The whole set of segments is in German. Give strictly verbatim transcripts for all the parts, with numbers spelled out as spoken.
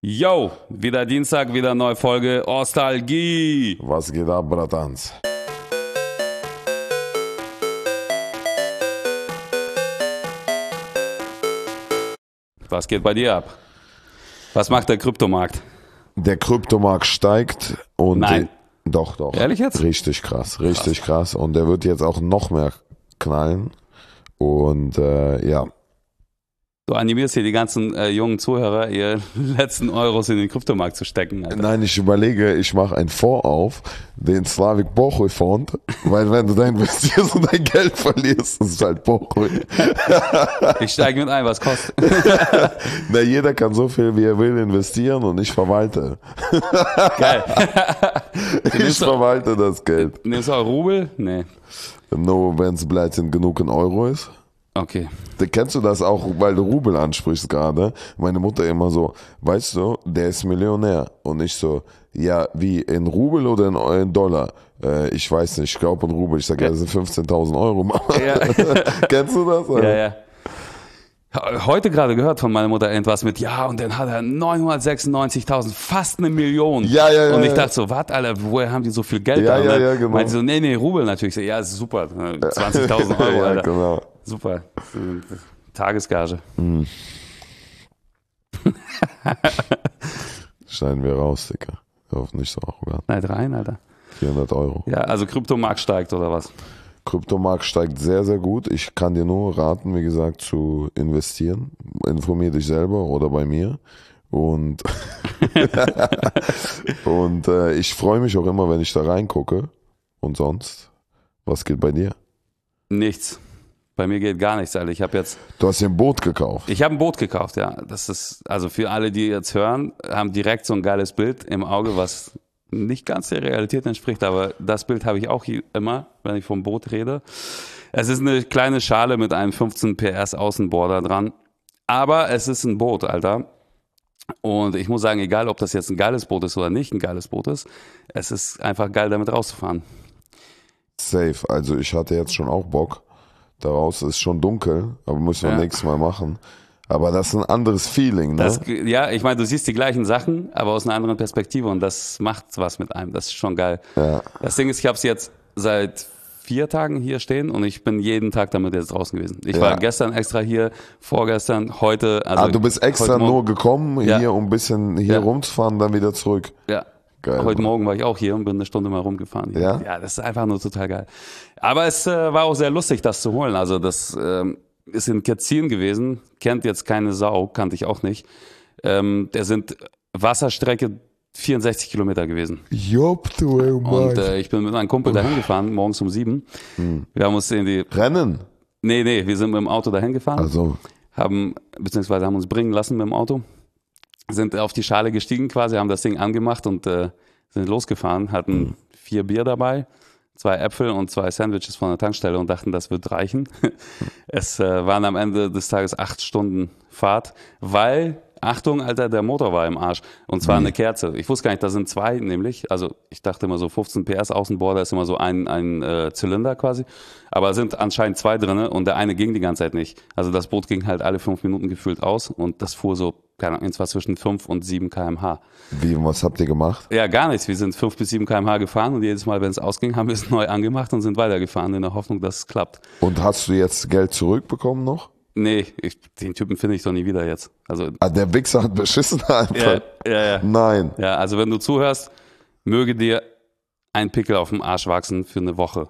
Yo, wieder Dienstag, wieder neue Folge Ostalgie. Was geht ab, Bratans? Was geht bei dir ab? Was macht der Kryptomarkt? Der Kryptomarkt steigt und Nein. doch, doch. Ehrlich jetzt? Richtig krass, richtig krass. Und der wird jetzt auch noch mehr knallen. Und äh, ja. Du animierst hier die ganzen äh, jungen Zuhörer, ihr letzten Euros in den Kryptomarkt zu stecken. Alter. Nein, ich überlege, ich mache einen Fonds auf, den Slavik Bochoy Fond, weil wenn du da investierst und dein Geld verlierst, das ist halt Bochoy. Ich steige mit ein, was kostet? Na, jeder kann so viel, wie er will, investieren und ich verwalte. Geil. Ich verwalte das Geld. Nimmst du auch Rubel? Nee. Nur wenn es bleibt in genug in Euro ist. Okay. Kennst du das auch, weil du Rubel ansprichst gerade? Meine Mutter immer so, weißt du, der ist Millionär. Und ich so, ja, wie, in Rubel oder in, in Dollar? Äh, ich weiß nicht, ich glaube in Rubel. Ich sage, ja, das sind fünfzehntausend Euro. Ja. Kennst du das? Oder? Ja, ja. Heute gerade gehört von meiner Mutter irgendwas mit, ja, und dann hat er neunhundertsechsundneunzigtausend, fast eine Million. Ja, ja, ja. Und ich ja. dachte so, was, Alter, woher haben die so viel Geld Ja, da? Und ja, dann ja, genau. meinte sie so, nee, nee, Rubel natürlich. Ich so, ja, ist super, zwanzigtausend Euro, Ja, Alter. genau. Super, Tagesgage. Mhm. Schneiden wir raus, Dicker. Wir hoffen nicht so arrogant. Nein, rein, Alter. vierhundert Euro. Ja, also Kryptomarkt steigt oder was? Kryptomarkt steigt sehr, sehr gut. Ich kann dir nur raten, wie gesagt, zu investieren. Informier dich selber oder bei mir. Und, und äh, ich freue mich auch immer, wenn ich da reingucke. Und sonst, was geht bei dir? Nichts. Bei mir geht gar nichts, Alter. Ich habe jetzt... Du hast dir ein Boot gekauft. Ich habe ein Boot gekauft, ja. Das ist, also für alle, die jetzt hören, haben direkt so ein geiles Bild im Auge, was nicht ganz der Realität entspricht, aber das Bild habe ich auch hier immer, wenn ich vom Boot rede. Es ist eine kleine Schale mit einem fünfzehn P S Außenborder dran, aber es ist ein Boot, Alter. Und ich muss sagen, egal ob das jetzt ein geiles Boot ist oder nicht ein geiles Boot ist, es ist einfach geil, damit rauszufahren. Safe. Also ich hatte jetzt schon auch Bock. Daraus ist schon dunkel, aber müssen wir Ja. nächstes Mal machen. Aber das ist ein anderes Feeling, ne? Das, ja, ich meine, du siehst die gleichen Sachen, aber aus einer anderen Perspektive und das macht was mit einem. Das ist schon geil. Ja. Das Ding ist, ich habe es jetzt seit vier Tagen hier stehen und ich bin jeden Tag damit jetzt draußen gewesen. Ich Ja. war gestern extra hier, vorgestern, heute. Also Ah, du bist extra heute nur Morgen, gekommen, Ja. hier um ein bisschen hier Ja. rumzufahren, dann wieder zurück. Ja. Geil. Heute Morgen war ich auch hier und bin eine Stunde mal rumgefahren. Ja? Ja, das ist einfach nur total geil. Aber es äh, war auch sehr lustig, das zu holen. Also das ähm, ist in Ketzin gewesen, kennt jetzt keine Sau, kannte ich auch nicht. Ähm, der sind Wasserstrecke vierundsechzig Kilometer gewesen. Jopp, du ey, Und äh, ich bin mit meinem Kumpel dahin gefahren, morgens um sieben. Hm. Wir haben uns in die, Rennen? nee, nee, wir sind mit dem Auto dahin gefahren, Also, haben, beziehungsweise haben uns bringen lassen mit dem Auto, sind auf die Schale gestiegen quasi, haben das Ding angemacht und äh, sind losgefahren, hatten Hm. vier Bier dabei, zwei Äpfel und zwei Sandwiches von der Tankstelle und dachten, das wird reichen. Es äh, waren am Ende des Tages acht Stunden Fahrt, weil, Achtung, Alter, der Motor war im Arsch. Und zwar Wie? eine Kerze. Ich wusste gar nicht, da sind zwei nämlich. Also ich dachte immer so fünfzehn P S Außenborder ist immer so ein, ein äh, Zylinder quasi. Aber es sind anscheinend zwei drinne und der eine ging die ganze Zeit nicht. Also das Boot ging halt alle fünf Minuten gefühlt aus und das fuhr so, keine Ahnung, zwar zwischen fünf und sieben Kilometer pro Stunde. wie, was habt ihr gemacht? Ja, gar nichts. Wir sind fünf bis sieben Kilometer pro Stunde gefahren und jedes Mal, wenn es ausging, haben wir es neu angemacht und sind weitergefahren in der Hoffnung, dass es klappt. Und hast du jetzt Geld zurückbekommen noch? Nee, ich, den Typen finde ich doch nie wieder jetzt. Also, Ah, der Wichser hat beschissen einfach. ja, ja, ja. Nein. Ja, also wenn du zuhörst, möge dir ein Pickel auf dem Arsch wachsen für eine Woche.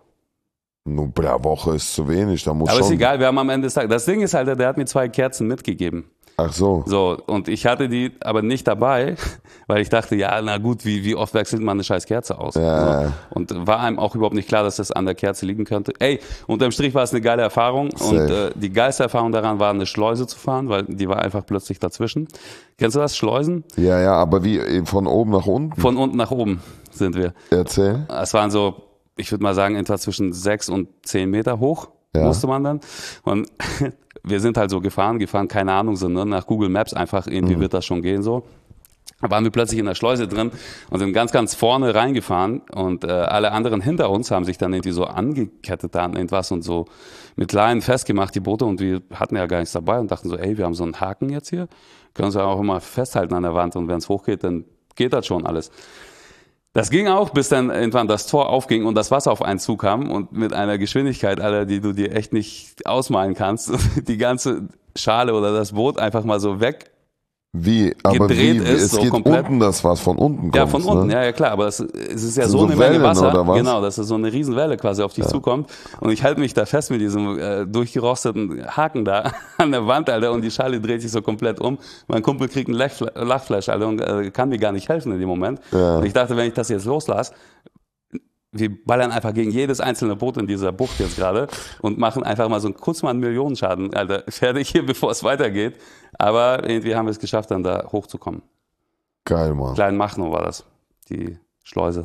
Nur pro Woche ist zu wenig, da muss Aber schon. ist egal, wir haben am Ende des Tages, das Ding ist halt, der hat mir zwei Kerzen mitgegeben. Ach so. So, und ich hatte die aber nicht dabei, weil ich dachte, ja, na gut, wie, wie oft wechselt man eine scheiß Kerze aus? Ja. So. Und war einem auch überhaupt nicht klar, dass das an der Kerze liegen könnte. Ey, unterm Strich war es eine geile Erfahrung und Safe. äh, die geilste Erfahrung daran war, eine Schleuse zu fahren, weil die war einfach plötzlich dazwischen. Kennst du das, Schleusen? Ja, ja, aber wie, von oben nach unten? Von unten nach oben sind wir. Erzähl. Es waren so, ich würde mal sagen, etwa zwischen sechs und zehn Meter hoch, Ja. musste man dann. Und wir sind halt so gefahren, gefahren, keine Ahnung, so, ne, nach Google Maps einfach, irgendwie Mhm. wird das schon gehen so. Da waren wir plötzlich in der Schleuse drin und sind ganz, ganz vorne reingefahren und äh, alle anderen hinter uns haben sich dann irgendwie so angekettet an irgendwas und so mit Leinen festgemacht, die Boote, und wir hatten ja gar nichts dabei und dachten so, ey, wir haben so einen Haken jetzt hier, können wir auch immer festhalten an der Wand, und wenn es hochgeht, dann geht das schon alles. Das ging auch, bis dann irgendwann das Tor aufging und das Wasser auf einen zukam und mit einer Geschwindigkeit, Alter, die du dir echt nicht ausmalen kannst, die ganze Schale oder das Boot einfach mal so weg. Wie? Aber Gedreht wie? ist, Es so geht komplett. unten das was, von unten kommt. Ja, von unten, ne? ja, ja, klar, aber es, es ist ja Sind so so eine Menge Wellen Wasser, oder was? genau, dass es so eine Riesenwelle quasi auf dich zukommt, und ich halte mich da fest mit diesem äh, durchgerosteten Haken da an der Wand, Alter, und die Schale dreht sich so komplett um. Mein Kumpel kriegt einen Lachfl- Lachflash, Alter, und äh, kann mir gar nicht helfen in dem Moment. Ja. Und ich dachte, wenn ich das jetzt loslasse, wir ballern einfach gegen jedes einzelne Boot in dieser Bucht jetzt gerade und machen einfach mal so einen, kurz mal einen Millionenschaden, Alter, fertig hier, bevor es weitergeht. Aber irgendwie haben wir es geschafft, dann da hochzukommen. Geil, Mann. Klein Machnow war das, die Schleuse.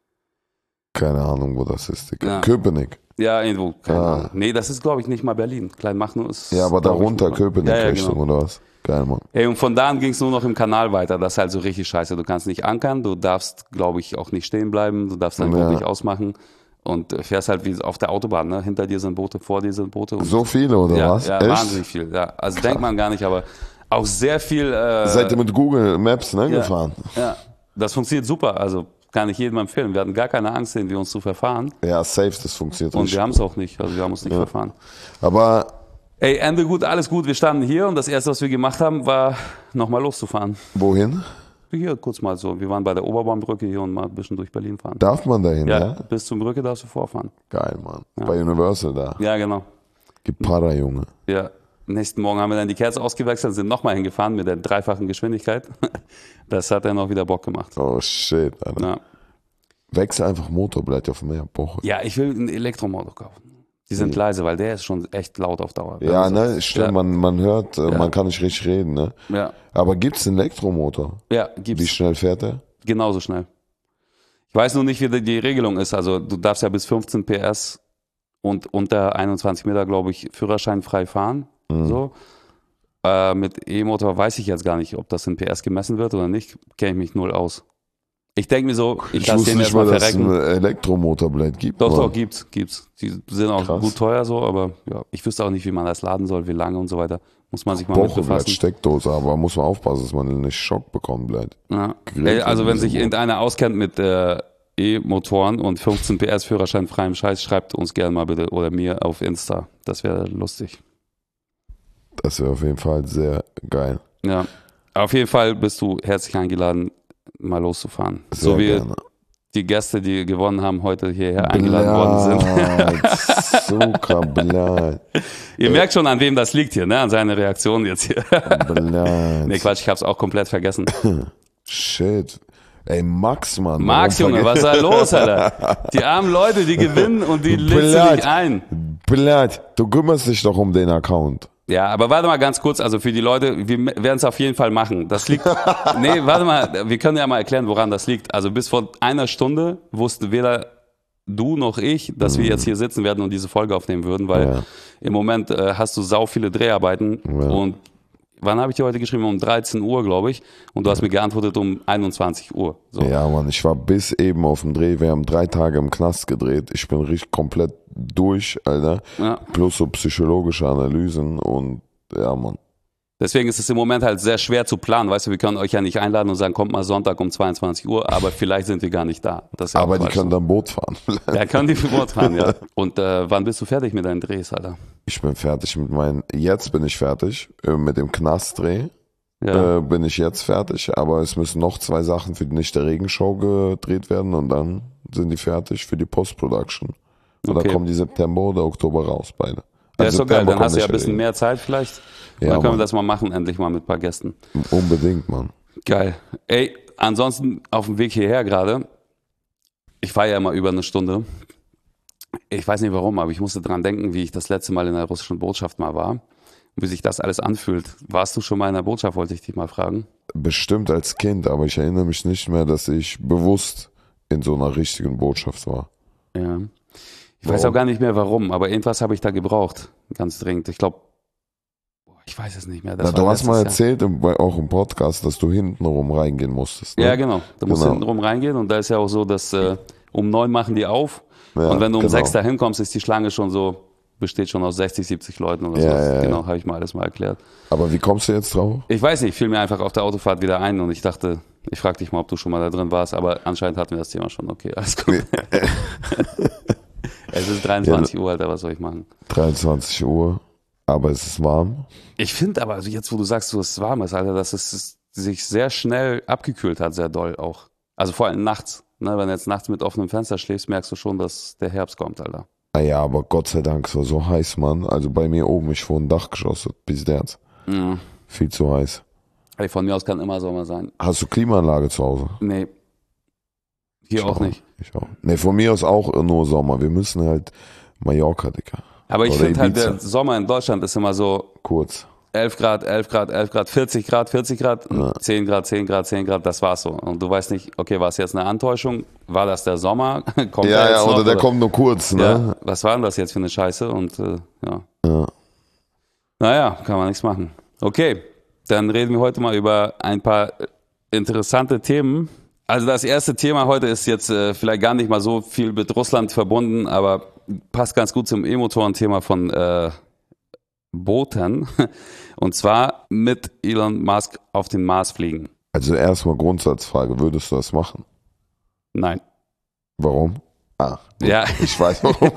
Keine Ahnung, wo das ist, Digga. Ja. Köpenick. Ja, irgendwo, keine Ah. Ahnung. Nee, das ist, glaube ich, nicht mal Berlin. Klein Machnow ist... Ja, aber glaub ich, darunter nicht mal- Köpenick ja, ja, Richtung, genau. oder was? Geil, Mann. Hey, und von da an ging es nur noch im Kanal weiter. Das ist halt so richtig scheiße. Du kannst nicht ankern, du darfst, glaube ich, auch nicht stehen bleiben, du darfst dein Ja. Boot nicht ausmachen und äh, fährst halt wie auf der Autobahn, ne? Hinter dir sind Boote, vor dir sind Boote. Und So viele, oder ja, was? ja, Echt? wahnsinnig viel. Ja. Also denkt man gar nicht, aber auch sehr viel... Äh, Seid ihr mit Google Maps, ne, ja, gefahren? Ja, das funktioniert super. Also kann ich jedem empfehlen. Wir hatten gar keine Angst, irgendwie uns zu verfahren. Ja, safe, das funktioniert Und richtig. wir haben es auch nicht. Also wir haben uns nicht verfahren. Aber Ey, Ende gut, alles gut. Wir standen hier und das Erste, was wir gemacht haben, war nochmal loszufahren. wohin? Hier kurz mal so. Wir waren bei der Oberbaumbrücke hier und mal ein bisschen durch Berlin fahren. Darf man dahin, Ja, ja? bis zur Brücke darfst du vorfahren. Geil, Mann. Bei Universal da. Ja, genau. Gib Para, Junge. Ja. Nächsten Morgen haben wir dann die Kerze ausgewechselt, sind nochmal hingefahren mit der dreifachen Geschwindigkeit. Das hat dann auch wieder Bock gemacht. Oh, shit, Alter. Ja, Wechsel einfach Motor, bleibt auf mehr Boche. ja, ich will ein Elektromotor kaufen. Die sind leise, weil der ist schon echt laut auf Dauer. Ja, Also, ne, stimmt, ja. man, man hört, äh, man kann nicht richtig reden, ne? Ja, Aber gibt's einen Elektromotor? ja, Wie gibt's. schnell fährt der? Genauso schnell. Ich weiß nur nicht, wie die, die Regelung ist. Also du darfst ja bis fünfzehn P S und unter einundzwanzig Meter, glaube ich, führerscheinfrei fahren. Mhm. So. Äh, mit E-Motor weiß ich jetzt gar nicht, ob das in P S gemessen wird oder nicht. Kenne ich mich null aus. Ich denke mir so, ich Ich lasse wusste den nicht mal, erstmal dass es verrecken. ein Elektromotorblade gibt. Doch, Mann. doch, gibt's, gibt's. Die sind auch Krass. gut teuer so, aber ja, ich wüsste auch nicht, wie man das laden soll, wie lange und so weiter. Muss man sich mal mit Boche bleibt befassen. Steckdose, aber muss man aufpassen, dass man nicht Schock bekommt, bleibt. Ja. Gerät Ey, also in wenn diesem sich Boot. irgendeiner auskennt mit äh, E-Motoren und fünfzehn P S führerscheinfreiem Scheiß, schreibt uns gerne mal bitte oder mir auf Insta. Das wäre lustig. Das wäre auf jeden Fall sehr geil. Ja. Auf jeden Fall bist du herzlich eingeladen, mal loszufahren. Sehr so wie gerne. die Gäste, die gewonnen haben, heute hierher eingeladen worden sind. Blöd, Zucker, blöd, Ihr merkt schon, an wem das liegt hier, ne? An seiner Reaktion jetzt hier. blöd. Nee, Quatsch, ich hab's auch komplett vergessen. Shit. Ey, Max, Mann. Max, warum Junge, was ist da los, Alter? Die armen Leute, die gewinnen und die lädst du Blöd. nicht ein. Blöd, du kümmerst dich doch um den Account. Ja, aber warte mal ganz kurz, also für die Leute, wir werden es auf jeden Fall machen. Das liegt, nee, warte mal, wir können ja mal erklären, woran das liegt. Also bis vor einer Stunde wusste weder du noch ich, dass wir jetzt hier sitzen werden und diese Folge aufnehmen würden, weil Ja. im Moment äh, hast du sau viele Dreharbeiten Ja. und wann habe ich dir heute geschrieben? Um dreizehn Uhr, glaube ich, und du hast mir geantwortet um einundzwanzig Uhr. So. Ja, Mann, ich war bis eben auf dem Dreh. Wir haben drei Tage im Knast gedreht. Ich bin richtig komplett durch, Alter. Ja. Plus so psychologische Analysen und ja, Mann. Deswegen ist es im Moment halt sehr schwer zu planen. Weißt du, wir können euch ja nicht einladen und sagen, kommt mal Sonntag um zweiundzwanzig Uhr, aber vielleicht sind wir gar nicht da. Das ist ja Aber auch die Quatsch. können dann Boot fahren. Ja, können die für Bord fahren, ja. Und äh, wann bist du fertig mit deinen Drehs, Alter? Ich bin fertig mit meinen, jetzt bin ich fertig äh, mit dem Knastdreh. Ja. Äh, bin ich jetzt fertig, aber es müssen noch zwei Sachen für die Nicht der Regenshow gedreht werden und dann sind die fertig für die Post-Production. Und Okay. dann kommen die September oder Oktober raus, beide. Ja, Also ist doch geil. September Dann hast du ja ein kommt bisschen nicht mehr Zeit vielleicht. Und Ja, dann können Mann. wir das mal machen, endlich mal mit ein paar Gästen. Unbedingt, Mann. Geil. Ey, ansonsten auf dem Weg hierher gerade, ich fahre ja immer über eine Stunde. Ich weiß nicht warum, aber ich musste dran denken, wie ich das letzte Mal in der russischen Botschaft mal war. Und wie sich das alles anfühlt. Warst du schon mal in der Botschaft, wollte ich dich mal fragen. Bestimmt als Kind, aber ich erinnere mich nicht mehr, dass ich bewusst in so einer richtigen Botschaft war. Ja. Ich weiß Warum? auch gar nicht mehr warum, aber irgendwas habe ich da gebraucht. Ganz dringend. Ich glaube, Ich weiß es nicht mehr. Das Na, du war hast mal letztes erzählt, im, auch im Podcast, dass du hintenrum reingehen musstest. Ne? Jahr. Ja, genau. Da musst du Genau. hinten rum reingehen und da ist ja auch so, dass äh, um neun machen die auf Ja, und wenn du um genau. sechs da hinkommst, ist die Schlange schon so, besteht schon aus sechzig, siebzig Leuten oder Ja, so. ja, ja. Genau, habe ich mal alles mal erklärt. Aber wie kommst du jetzt drauf? Ich weiß nicht, fiel mir einfach auf der Autofahrt wieder ein und ich dachte, ich frage dich mal, ob du schon mal da drin warst, aber anscheinend hatten wir das Thema schon. Okay, alles gut. Es ist dreiundzwanzig Uhr, Alter, was soll ich machen? dreiundzwanzig Uhr, aber es ist warm. Ich finde aber, also jetzt, wo du sagst, dass es warm ist, Alter, dass es sich sehr schnell abgekühlt hat, sehr doll auch. Also vor allem nachts. Ne? Wenn du jetzt nachts mit offenem Fenster schläfst, merkst du schon, dass der Herbst kommt, Alter. Naja, aber Gott sei Dank, es war so heiß, Mann. Also bei mir oben, ich wohne Dachgeschoss, bis jetzt. Mhm. Viel zu heiß. Ey, von mir aus kann immer Sommer sein. Hast du Klimaanlage zu Hause? Nee. Hier Ich auch nicht. Ich auch. Nee, von mir aus auch nur Sommer. Wir müssen halt Mallorca, Dicker. Aber ich Oder finde halt, Ibiza. der Sommer in Deutschland ist immer so Kurz. elf Grad, elf Grad, elf Grad, vierzig Grad, vierzig Grad, Ja. zehn Grad, zehn Grad, zehn Grad, das war's so. Und du weißt nicht, okay, war es jetzt eine Antäuschung? War das der Sommer? Kommt Ja, der ja, jetzt noch, oder der kommt nur kurz, ne? Ja, was war denn das jetzt für eine Scheiße? Und äh, ja. Ja. Naja, kann man nichts machen. Okay, dann reden wir heute mal über ein paar interessante Themen. Also das erste Thema heute ist jetzt äh, vielleicht gar nicht mal so viel mit Russland verbunden, aber passt ganz gut zum E-Motoren-Thema von äh, Booten. Und zwar mit Elon Musk auf den Mars fliegen. Also erstmal Grundsatzfrage, würdest du das machen? Nein. Warum? Ah, gut. Ja. Ich weiß warum.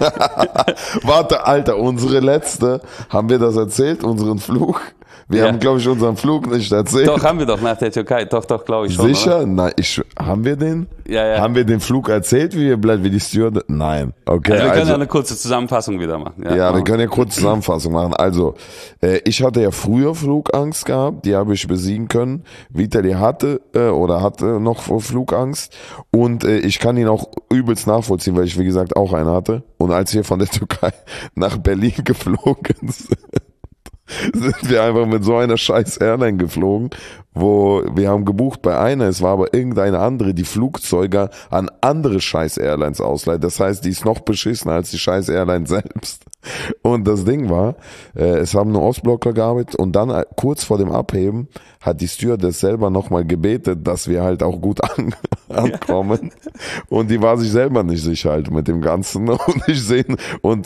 Warte, Alter, unsere letzte, haben wir das erzählt, unseren Flug? Wir Ja. haben, glaube ich, unseren Flug nicht erzählt. Doch, haben wir doch nach der Türkei. Doch, doch, glaube ich schon. Sicher? Oder? Nein, ich, haben wir den? Ja, ja. Haben wir den Flug erzählt, wie wir bleiben, wie die Steward? Nein. Okay, Also wir können also, ja eine kurze Zusammenfassung wieder machen. ja, wir können ja kurz Zusammenfassung machen. Also, äh, ich hatte ja früher Flugangst gehabt, die habe ich besiegen können. Vitali hatte äh, oder hatte noch Flugangst und äh, ich kann ihn auch übelst nachvollziehen, weil ich, wie gesagt, auch eine hatte. Und als wir von der Türkei nach Berlin geflogen sind, sind wir einfach mit so einer scheiß Airline geflogen, wo wir haben gebucht bei einer, es war aber irgendeine andere, die Flugzeuge an andere scheiß Airlines ausleiht. Das heißt, die ist noch beschissener als die scheiß Airline selbst. Und das Ding war, äh, es haben nur Ostblockler gearbeitet und dann äh, kurz vor dem Abheben hat die Stewardess selber nochmal gebetet, dass wir halt auch gut an, ankommen. Und die war sich selber nicht sicher halt mit dem Ganzen. Und ich sehe und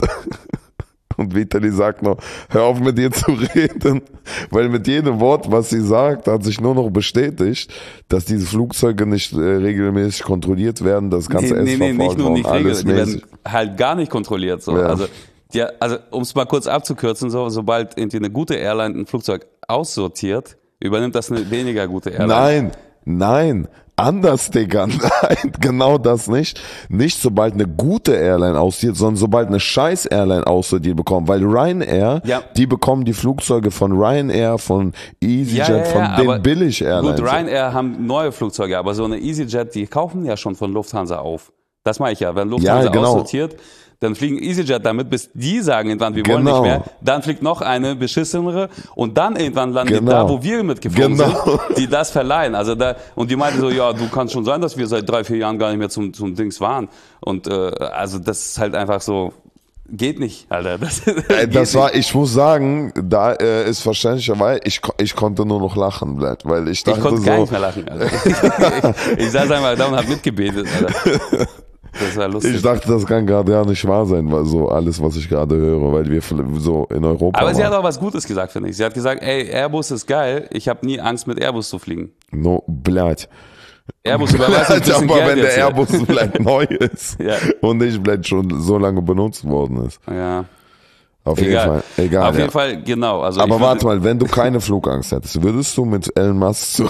Und Vitali sagt noch, hör auf mit ihr zu reden, weil mit jedem Wort, was sie sagt, hat sich nur noch bestätigt, dass diese Flugzeuge nicht äh, regelmäßig kontrolliert werden, das ganze nee, Essen nee, nee, nicht nur nicht alles regelmäßig, die mäßig. werden halt gar nicht kontrolliert. So. Ja. Also, die, also um es mal kurz abzukürzen, so, sobald irgendwie eine gute Airline ein Flugzeug aussortiert, übernimmt das eine weniger gute Airline. Nein, nein, anders, Digga, nein, genau das nicht. Nicht sobald eine gute Airline aussortiert, sondern sobald eine scheiß Airline aussortiert bekommt, weil Ryanair, Ja. die bekommen die Flugzeuge von Ryanair, von EasyJet, Ja, ja, ja, von aber den Billig-Airlines. Gut, Ryanair haben neue Flugzeuge, aber so eine EasyJet, die kaufen ja schon von Lufthansa auf. Das mache ich ja. Wenn Lufthansa Ja, genau. aussortiert, dann fliegen EasyJet damit, bis die sagen irgendwann, wir wollen Genau. nicht mehr. Dann fliegt noch eine beschissenere und dann irgendwann landen die Genau. da, wo wir mitgeflogen Genau. sind, die das verleihen. Also da, und die meinte so, ja, du kannst schon sein, dass wir seit drei, vier Jahren gar nicht mehr zum, zum Dings waren. Und äh, also das ist halt einfach so, geht nicht, Alter. Das, Äh, geht Das war, nicht. ich muss sagen, da äh, ist verständlicherweise, ich, ko- ich konnte nur noch lachen, Blatt, weil ich dachte Ich konnte so, gar nicht mehr lachen, Alter. Ich, ich saß einfach da und hab mitgebetet, Alter. Das war lustig. ich dachte, das kann gerade ja nicht wahr sein, weil so alles, was ich gerade höre, weil wir so in Europa Aber sie hat waren. auch was Gutes gesagt, finde ich. Sie hat gesagt, ey, Airbus ist geil, ich habe nie Angst, mit Airbus zu fliegen. No, Blatt. Airbus überweist ein bisschen Aber Geld wenn der jetzt hier. Airbus vielleicht neu ist Ja. und nicht vielleicht schon so lange benutzt worden ist. Ja, Auf jeden egal. Fall, egal. Auf ja. jeden Fall, genau. Also Aber ich warte würde- mal, wenn du keine Flugangst hättest, würdest du mit Elon Musk zu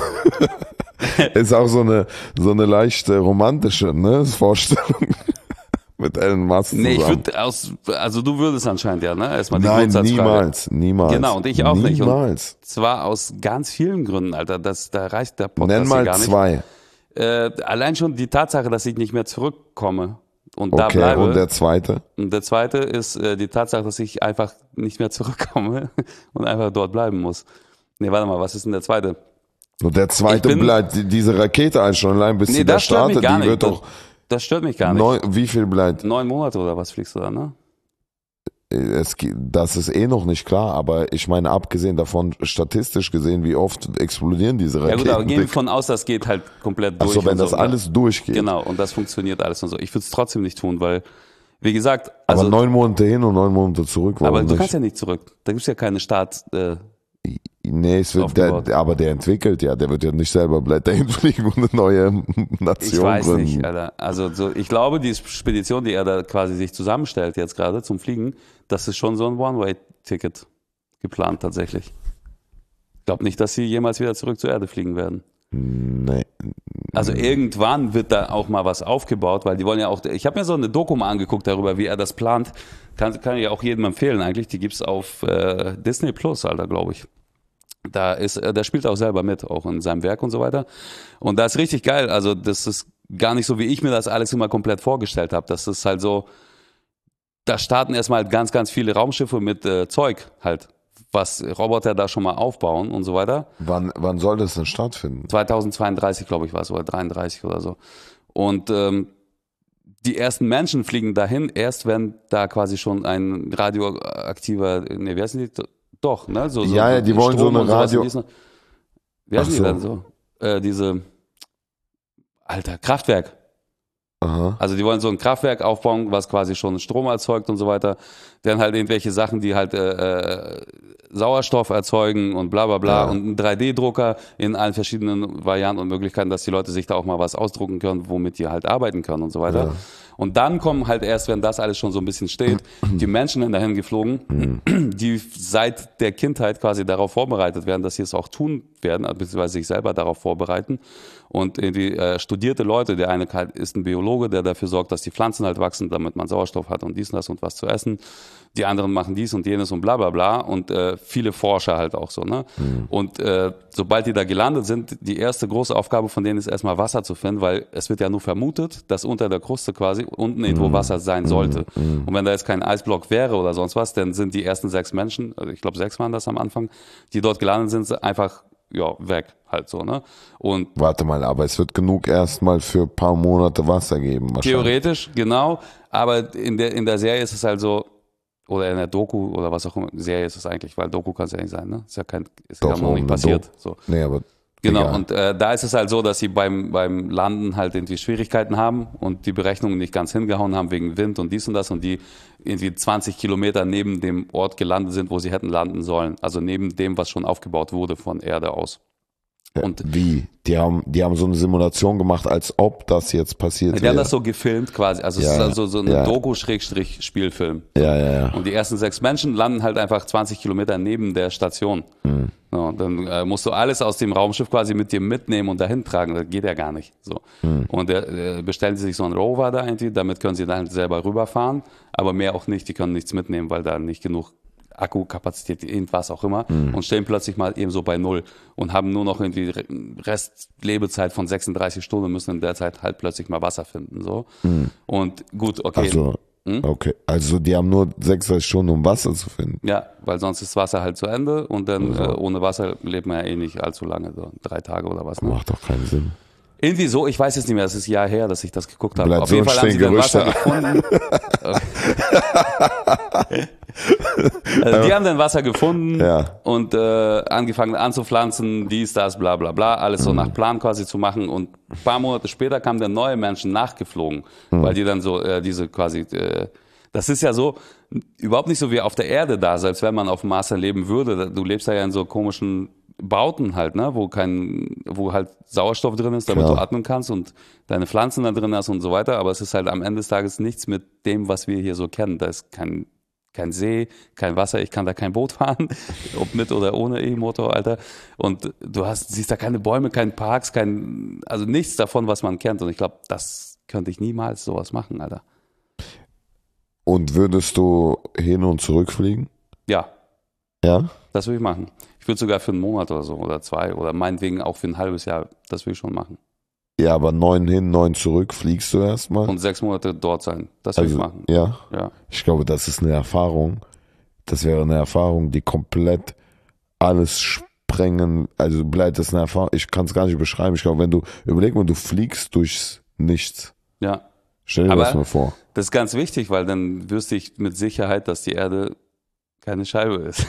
ist auch so eine so eine leichte romantische, ne, Vorstellung mit Elon Musk zusammen. Nee, ich würde aus, also du würdest anscheinend ja, ne? Erstmal die Nein, Grundsatzfrage. niemals, niemals. Genau, und ich auch nicht. Und Niemals. zwar aus ganz vielen Gründen, Alter. Das, da reicht der Podcast Nenn hier mal gar nicht. zwei. Äh, allein schon die Tatsache, dass ich nicht mehr zurückkomme und da Okay, bleibe. und der zweite? Und der zweite ist äh, die Tatsache, dass ich einfach nicht mehr zurückkomme und einfach dort bleiben muss. Nee, warte mal, was ist denn der zweite? Und der zweite Ich bin- bleibt, die- diese Rakete halt schon allein, bis Nee, sie da das stört mich startet, gar die nicht. wird Das, doch das stört mich gar nicht. neun, wie viel bleibt? Neun Monate oder was fliegst du da, ne? es, das ist eh noch nicht klar, aber ich meine, abgesehen davon, statistisch gesehen, wie oft explodieren diese Raketen? Ja gut, aber gehen wir von aus, das geht halt komplett durch. Achso, wenn das so, alles ja. durchgeht. Genau, und das funktioniert alles und so. Ich würde es trotzdem nicht tun, weil, wie gesagt, also, aber neun Monate hin und neun Monate zurück. Aber du nicht? kannst ja nicht zurück. Da gibt es ja keine Start. Äh, nee, es wird der, aber der entwickelt ja, der wird ja nicht selber bleibt dahin fliegen und eine neue Nation Ich weiß gründen. nicht, Alter. Also so, ich glaube, die Spedition, die er da quasi sich zusammenstellt jetzt gerade zum Fliegen, das ist schon so ein One-Way-Ticket geplant tatsächlich. Ich glaube nicht, dass sie jemals wieder zurück zur Erde fliegen werden. Nee. Also irgendwann wird da auch mal was aufgebaut, weil die wollen ja auch, ich habe mir so eine Doku mal angeguckt darüber, wie er das plant. Kann, kann ich ja auch jedem empfehlen eigentlich. Die gibt's auf äh, Disney Plus, Alter, glaube ich. Da ist, der spielt auch selber mit, auch in seinem Werk und so weiter. Und das ist richtig geil. Also das ist gar nicht so, wie ich mir das alles immer komplett vorgestellt habe. Das ist halt so, da starten erstmal ganz, ganz viele Raumschiffe mit äh, Zeug halt, was Roboter da schon mal aufbauen und so weiter. Wann, wann soll das denn stattfinden? zweitausendzweiunddreißig, glaube ich, war es, oder dreiunddreißig oder so. Und ähm, die ersten Menschen fliegen dahin, erst wenn da quasi schon ein radioaktiver, ne, wie heißen die? Doch, ne? So, so, ja, ja, die so wollen Strom so eine Radio... Diesen, wie heißen Ach die so. denn so? Äh, diese, Alter, Kraftwerk. Aha. Also die wollen so ein Kraftwerk aufbauen, was quasi schon Strom erzeugt und so weiter. Dann halt irgendwelche Sachen, die halt äh, Sauerstoff erzeugen und bla bla bla. Ja. Und ein drei D Drucker in allen verschiedenen Varianten und Möglichkeiten, dass die Leute sich da auch mal was ausdrucken können, womit die halt arbeiten können und so weiter. Ja. Und dann kommen halt erst, wenn das alles schon so ein bisschen steht, die Menschen dahin geflogen, die seit der Kindheit quasi darauf vorbereitet werden, dass sie es auch tun werden, beziehungsweise sich selber darauf vorbereiten. Und die äh, studierte Leute, der eine ist ein Biologe, der dafür sorgt, dass die Pflanzen halt wachsen, damit man Sauerstoff hat und dies und das und was zu essen. Die anderen machen dies und jenes und bla bla bla. Und äh, viele Forscher halt auch so. Ne? Mhm. Und äh, sobald die da gelandet sind, die erste große Aufgabe von denen ist erstmal Wasser zu finden, weil es wird ja nur vermutet, dass unter der Kruste quasi unten irgendwo mhm. Wasser sein sollte. Mhm. Und wenn da jetzt kein Eisblock wäre oder sonst was, dann sind die ersten sechs Menschen, also ich glaube sechs waren das am Anfang, die dort gelandet sind, einfach ja, weg halt so, ne? Und warte mal, aber es wird genug erstmal für ein paar Monate Wasser geben wahrscheinlich. Theoretisch, genau, aber in der in der Serie ist es halt so, oder in der Doku oder was auch immer, Serie ist es eigentlich, weil Doku kann es ja nicht sein, ne? Ist ja kein, ist Doch, ja noch nicht passiert. So. Nee, aber genau, egal. und äh, da ist es halt so, dass sie beim beim Landen halt irgendwie Schwierigkeiten haben und die Berechnungen nicht ganz hingehauen haben wegen Wind und dies und das und die irgendwie zwanzig Kilometer neben dem Ort gelandet sind, wo sie hätten landen sollen. Also neben dem, was schon aufgebaut wurde von Erde aus. Und wie? Die haben, die haben so eine Simulation gemacht, als ob das jetzt passiert wäre. Die haben das so gefilmt quasi. Also ja, es ist also so ein ja. Doku-Spielfilm. Ja, ja, ja. Und die ersten sechs Menschen landen halt einfach zwanzig Kilometer neben der Station. Mhm. Ja, und dann äh, musst du alles aus dem Raumschiff quasi mit dir mitnehmen und dahin tragen. Das geht ja gar nicht. So. Mhm. Und der, der bestellen sie sich so einen Rover da irgendwie, damit können sie dann selber rüberfahren, aber mehr auch nicht. Die können nichts mitnehmen, weil da nicht genug Akkukapazität, irgendwas auch immer, mhm. und stehen plötzlich mal eben so bei Null und haben nur noch irgendwie Restlebezeit von sechsunddreißig Stunden und müssen in der Zeit halt plötzlich mal Wasser finden. So. Mhm. Und gut, okay. Also, hm? okay. Also die haben nur sechsunddreißig Stunden, um Wasser zu finden. Ja, weil sonst ist Wasser halt zu Ende und dann also. äh, ohne Wasser lebt man ja eh nicht allzu lange, so drei Tage oder was. Ne? Macht doch keinen Sinn. Irgendwie so, ich weiß jetzt nicht mehr, das ist ein Jahr her, dass ich das geguckt habe. Bleibt Auf so jeden Fall haben sie dann Gerüchte. Wasser gefunden. Also die haben dann Wasser gefunden ja. und äh, angefangen anzupflanzen, dies, das, bla bla bla, alles so mhm. nach Plan quasi zu machen. Und ein paar Monate später kamen dann neue Menschen nachgeflogen, mhm. weil die dann so äh, diese quasi, äh, das ist ja so, überhaupt nicht so wie auf der Erde da, als wenn man auf dem Mars leben würde. Du lebst ja in so komischen Bauten halt, ne, wo kein, wo halt Sauerstoff drin ist, damit Klar. du atmen kannst und deine Pflanzen da drin hast und so weiter. Aber es ist halt am Ende des Tages nichts mit dem, was wir hier so kennen. Da ist kein, kein See, kein Wasser. Ich kann da kein Boot fahren, ob mit oder ohne E-Motor, Alter. Und du hast, siehst da keine Bäume, keine Parks, kein, also nichts davon, was man kennt. Und ich glaube, das könnte ich niemals sowas machen, Alter. Und würdest du hin und zurück fliegen? Ja. Ja? Das würde ich machen. Ich würde sogar für einen Monat oder so oder zwei oder meinetwegen auch für ein halbes Jahr, das will ich schon machen. Ja, aber neun hin, neun zurück fliegst du erstmal. Und sechs Monate dort sein, das will also, ich machen. Ja? Ja. Ich glaube, das ist eine Erfahrung, das wäre eine Erfahrung, die komplett alles sprengen, also bleibt das eine Erfahrung, ich kann es gar nicht beschreiben. Ich glaube, wenn du, überleg mal, du fliegst durchs Nichts. Ja. Stell dir Aber das mal vor. das ist ganz wichtig, weil dann wüsste ich mit Sicherheit, dass die Erde keine Scheibe ist.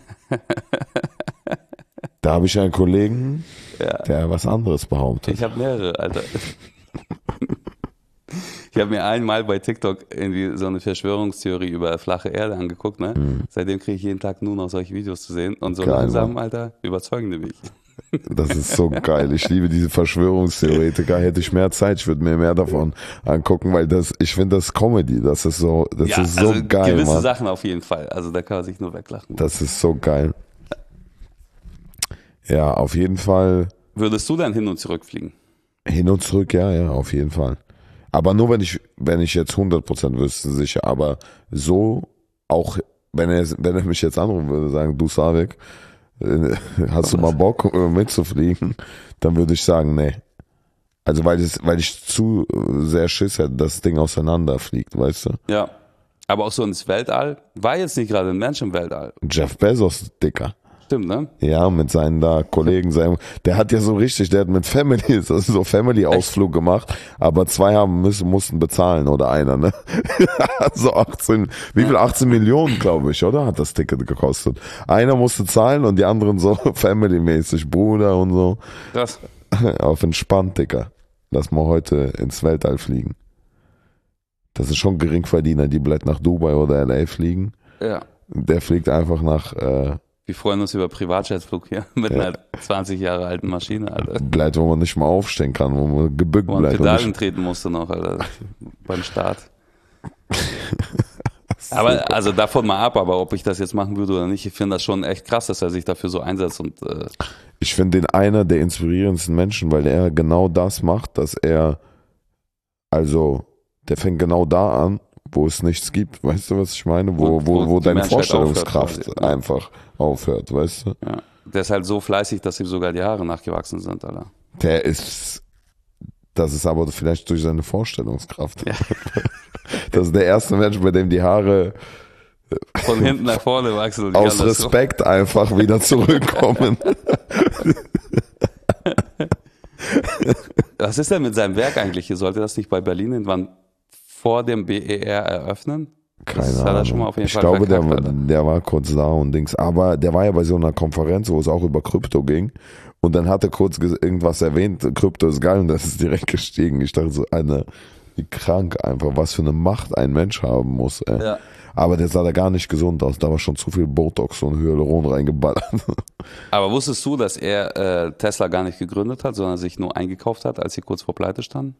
Da habe ich einen Kollegen, Ja. der was anderes behauptet. Ich habe mehrere, Alter. Ich habe mir einmal bei TikTok irgendwie so eine Verschwörungstheorie über flache Erde angeguckt, ne? Mhm. Seitdem kriege ich jeden Tag nur noch solche Videos zu sehen und so Geil, langsam, Mann. Alter, überzeugen die mich. Das ist so geil. Ich liebe diese Verschwörungstheoretiker. Hätte ich mehr Zeit, ich würde mir mehr davon angucken, weil das, ich finde das Comedy. Das ist so, das Ja, ist so also geil, gewisse Mann. Sachen auf jeden Fall. Also da kann man sich nur weglachen. Das ist so geil. Ja, auf jeden Fall Würdest du dann hin und zurück fliegen? hin und zurück, ja, ja, auf jeden Fall. Aber nur wenn ich, wenn ich jetzt hundert Prozent wüsste, sicher. Aber so auch, wenn er, wenn er mich jetzt anrufen würde, sagen, du Savik, äh, hast du mal Bock äh, mitzufliegen? Dann würde ich sagen, nee. Also weil es, weil ich zu sehr Schiss hätte, dass das Ding auseinanderfliegt, weißt du? Ja. Aber auch so ins Weltall? War jetzt nicht gerade ein Mensch im Weltall. Jeff Bezos, Dicker. Stimmt, ne? Ja, mit seinen da Kollegen, seinem, der hat ja so richtig, der hat mit Family, das ist so Family-Ausflug gemacht, aber zwei haben müssen, mussten bezahlen oder einer, ne? So achtzehn, wie viel? achtzehn Millionen, glaube ich, oder? Hat das Ticket gekostet. Einer musste zahlen und die anderen so Family-mäßig, Bruder und so. Krass. Auf entspannt, Dicker. Lass mal heute ins Weltall fliegen. Das ist schon Geringverdiener, die bleibt nach Dubai oder L A fliegen. Ja. Der fliegt einfach nach, äh, Wir freuen uns über Privatjetflug hier mit Ja. einer zwanzig Jahre alten Maschine, Alter. bleibt, wo man nicht mal aufstehen kann, wo man gebückt Wo man bleibt. und Pedalen nicht- treten musste noch, Alter, beim Start. Aber also davon mal ab, aber ob ich das jetzt machen würde oder nicht, ich finde das schon echt krass, dass er sich dafür so einsetzt und äh, Ich finde den einer der inspirierendsten Menschen, weil er genau das macht, dass er, also, der fängt genau da an, wo es nichts gibt. Weißt du, was ich meine? Wo, Und wo, wo wo die deine Menschheit Vorstellungskraft aufhört quasi. einfach aufhört, weißt du? ja. Der ist halt so fleißig, dass ihm sogar die Haare nachgewachsen sind, Alter. Der ist, das ist aber vielleicht durch seine Vorstellungskraft. Ja. Das ist der erste Mensch, bei dem die Haare Von hinten nach vorne wachsen und ich aus kann das so. Respekt einfach wieder zurückkommen. Was ist denn mit seinem Werk eigentlich? Hier sollte das nicht bei Berlin irgendwann vor dem B E R eröffnen? Keine Das hat Ahnung. er schon mal auf jeden ich Fall glaube, der, verkackt, Alter. der war kurz da und Dings. Aber der war ja bei so einer Konferenz, wo es auch über Krypto ging. Und dann hat er kurz ges- irgendwas erwähnt, Krypto ist geil und das ist direkt gestiegen. Ich dachte so, eine, wie krank einfach, was für eine Macht ein Mensch haben muss. Ey. Ja. Aber der sah da gar nicht gesund aus. Da war schon zu viel Botox und Hyaluron reingeballert. Aber wusstest du, dass er äh, Tesla gar nicht gegründet hat, sondern sich nur eingekauft hat, als sie kurz vor Pleite standen?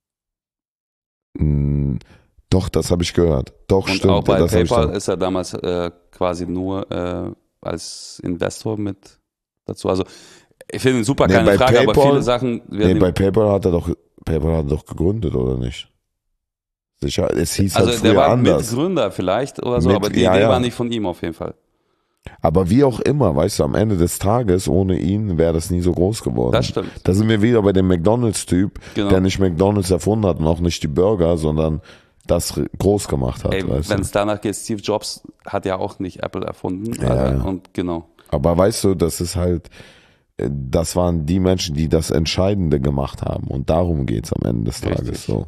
Hm, Doch, das habe ich gehört. Doch, Und stimmt. auch bei das hab ich PayPal dann- ist er damals äh, quasi nur äh, als Investor mit dazu. Also ich finde ihn super, Nee, keine bei Frage, aber PayPal- viele Sachen Nee, werden bei ihm, PayPal hat er doch, PayPal hat er doch gegründet, oder nicht? Sicher, es hieß halt also der früher war anders. Mitgründer vielleicht oder so, Mit- aber die ja, Idee ja. war nicht von ihm auf jeden Fall. Aber wie auch immer, weißt du, am Ende des Tages, ohne ihn wäre das nie so groß geworden. Das stimmt. Da sind wir wieder bei dem McDonalds-Typ, Genau. der nicht McDonalds erfunden hat und auch nicht die Burger, sondern das re- groß gemacht hat, Ey, weißt wenn du. es danach geht, Steve Jobs hat ja auch nicht Apple erfunden. Ja, Alter, ja. Und genau. Aber weißt du, das ist halt, äh, das waren die Menschen, die das Entscheidende gemacht haben und darum geht's am Ende des Tages Richtig. so.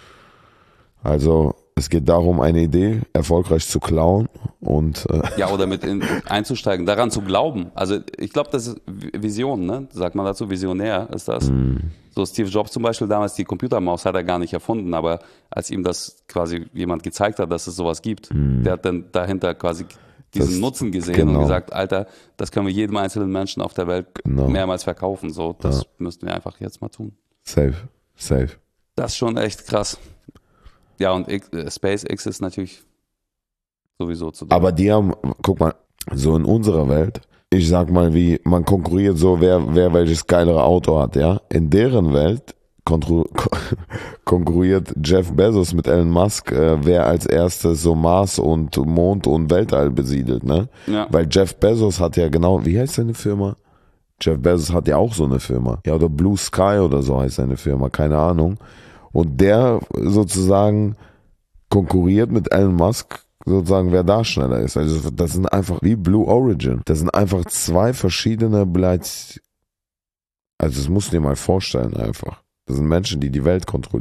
Also, es geht darum, eine Idee erfolgreich zu klauen und äh, Ja, oder mit in, einzusteigen, daran zu glauben. Also ich glaube, das ist Vision, ne? Sagt man dazu, visionär ist das. So Steve Jobs zum Beispiel damals, die Computermaus hat er gar nicht erfunden, aber als ihm das quasi jemand gezeigt hat, dass es sowas gibt, der hat dann dahinter quasi diesen Das- Nutzen gesehen genau. und gesagt, Alter, das können wir jedem einzelnen Menschen auf der Welt Genau. mehrmals verkaufen. So, das müssten wir einfach jetzt mal tun. safe, safe. Das ist schon echt krass. Ja, und X, äh, SpaceX ist natürlich sowieso zu tun. Aber die haben, guck mal, so in unserer Welt, ich sag mal, wie man konkurriert so, wer, wer welches geilere Auto hat, ja. In deren Welt kontro- konkurriert Jeff Bezos mit Elon Musk, äh, wer als erstes so Mars und Mond und Weltall besiedelt, ne? Ja. Weil Jeff Bezos hat ja genau, wie heißt seine Firma? Jeff Bezos hat ja auch so eine Firma. Ja, oder Blue Sky oder so heißt seine Firma, keine Ahnung. Und der sozusagen konkurriert mit Elon Musk, sozusagen, wer da schneller ist. Also das sind einfach wie Blue Origin. Das sind einfach zwei verschiedene Blades. Also das musst du dir mal vorstellen einfach. Das sind Menschen, die die Welt kontrollieren.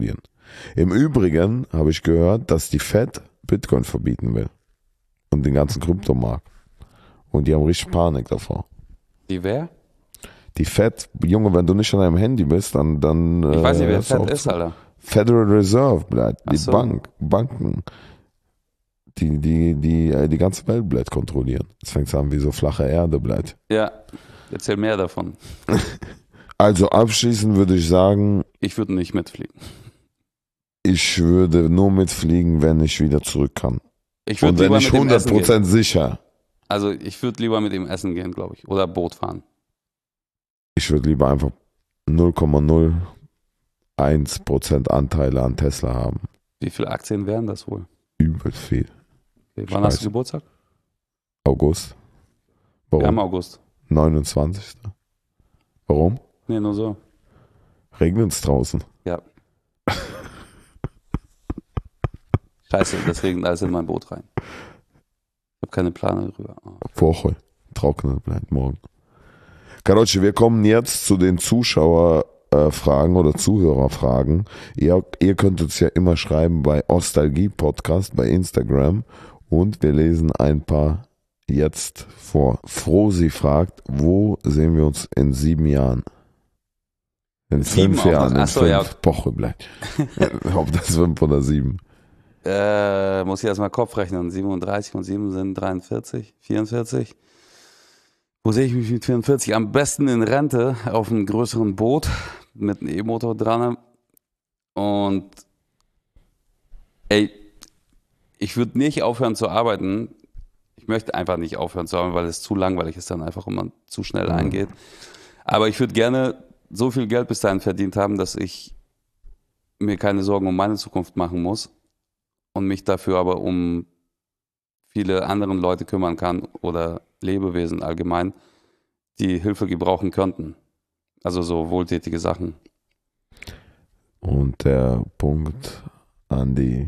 Im Übrigen habe ich gehört, dass die Fed Bitcoin verbieten will. Und den ganzen Kryptomarkt. Und die haben richtig Panik davor. Die wer? Die Fed, Junge, wenn du nicht an deinem Handy bist, dann... dann Ich weiß nicht, wer äh, Fed ist, Alter. Federal Reserve, bleibt. Die so. Bank, Banken. Die, die, die, die ganze Welt bleibt kontrollieren. Jetzt fängt es an wie so flache Erde bleibt. Ja, erzähl mehr davon. Also abschließend würde ich sagen... Ich würde nicht mitfliegen. Ich würde nur mitfliegen, wenn ich wieder zurück kann. Ich Und wenn lieber ich mit ihm hundert essen Prozent sicher. Also ich würde lieber mit ihm essen gehen, glaube ich. Oder Boot fahren. Ich würde lieber einfach null Komma null eins Prozent Anteile an Tesla haben. Wie viele Aktien wären das wohl? Übel viel. Okay, wann hast du Geburtstag? August. Warum? Wir haben August. neunundzwanzigsten Warum? Nee, nur so. Regnet es draußen? Ja. Scheiße, das regnet alles in mein Boot rein. Ich habe keine Pläne darüber. Oh. Woche. Trocknet bleibt morgen. Karotsche, wir kommen jetzt zu den Zuschauerfragen oder Zuhörerfragen. Ihr, ihr könnt uns ja immer schreiben bei Ostalgie Podcast bei Instagram und wir lesen ein paar jetzt vor. Frosi fragt, wo sehen wir uns in sieben Jahren? In Sieben fünf auch Jahren. noch. In Ach so, fünf. ja. Woche bleibt. Ob das fünf oder sieben. Äh, muss ich erstmal Kopf rechnen. siebenunddreißig und sieben sind dreiundvierzig, vierundvierzig. Wo sehe ich mich mit vierundvierzig? Am besten in Rente auf einem größeren Boot mit einem E-Motor dran. Und ey, ich würde nicht aufhören zu arbeiten. Ich möchte einfach nicht aufhören zu arbeiten, weil es zu langweilig ist dann einfach, wenn man zu schnell Mhm. eingeht. Aber ich würde gerne so viel Geld bis dahin verdient haben, dass ich mir keine Sorgen um meine Zukunft machen muss und mich dafür aber um viele andere Leute kümmern kann oder Lebewesen allgemein, die Hilfe gebrauchen könnten. Also so wohltätige Sachen. Und der Punkt an die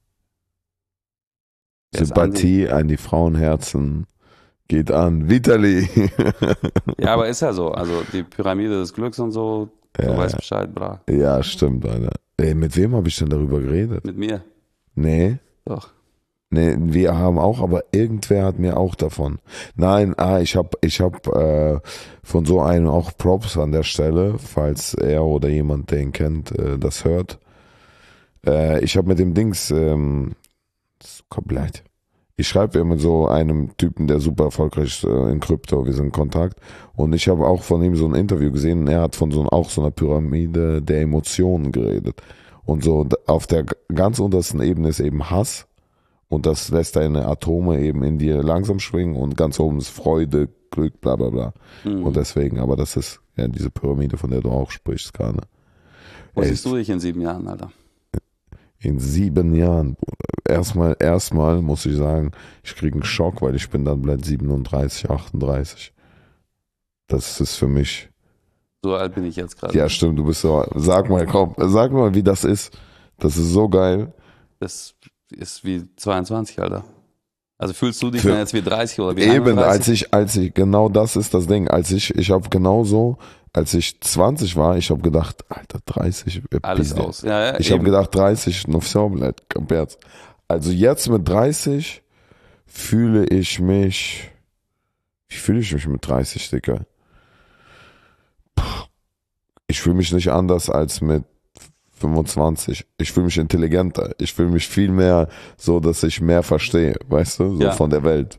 Wer ist Sympathie, an die Frauenherzen geht an Vitali. Ja, aber ist ja so. Also die Pyramide des Glücks und so, du Ja. weißt Bescheid, bra. Ja, stimmt, Alter. Ey, mit wem habe ich denn darüber geredet? Mit mir. Nee. Doch. Nee, wir haben auch, aber irgendwer hat mir auch davon. Nein, ah, ich habe ich hab, äh, von so einem auch Props an der Stelle, falls er oder jemand, der ihn kennt, äh, das hört. Äh, ich habe mit dem Dings, ähm, komplett. Ich schreibe mit so einem Typen, der super erfolgreich ist äh, in Krypto, wir sind in Kontakt. Und ich habe auch von ihm so ein Interview gesehen und er hat von so auch so einer Pyramide der Emotionen geredet. Und so auf der ganz untersten Ebene ist eben Hass. Und das lässt deine Atome eben in dir langsam schwingen und ganz oben ist Freude, Glück, bla bla bla. Mhm. Und deswegen, aber das ist ja diese Pyramide, von der du auch sprichst, Karne. Wo Ey, siehst du dich in sieben Jahren, Alter? In sieben Jahren, erstmal, erstmal muss ich sagen, ich kriege einen Schock, weil ich bin dann bald siebenunddreißig, achtunddreißig. Das ist für mich, So alt bin ich jetzt gerade. ja stimmt, du bist so, sag mal, komm, sag mal, wie das ist. Das ist so geil. Das ist wie zweiundzwanzig, Alter. Also fühlst du dich Für- dann jetzt wie dreißig oder wie Eben, einunddreißig? als ich, als ich, genau das ist das Ding, als ich, ich habe genauso, als ich zwanzig war, ich habe gedacht, Alter, dreißig, äh, Alles Pizza. aus. Ja, ja, Ich habe eben. gedacht, dreißig, no Omelette, komplett. Also jetzt mit dreißig fühle ich mich, wie fühle ich mich mit dreißig, Dicker? Puh. Ich fühle mich nicht anders als mit fünfundzwanzig. Ich fühle mich intelligenter. Ich fühle mich viel mehr so, dass ich mehr verstehe, weißt du, so Ja. von der Welt.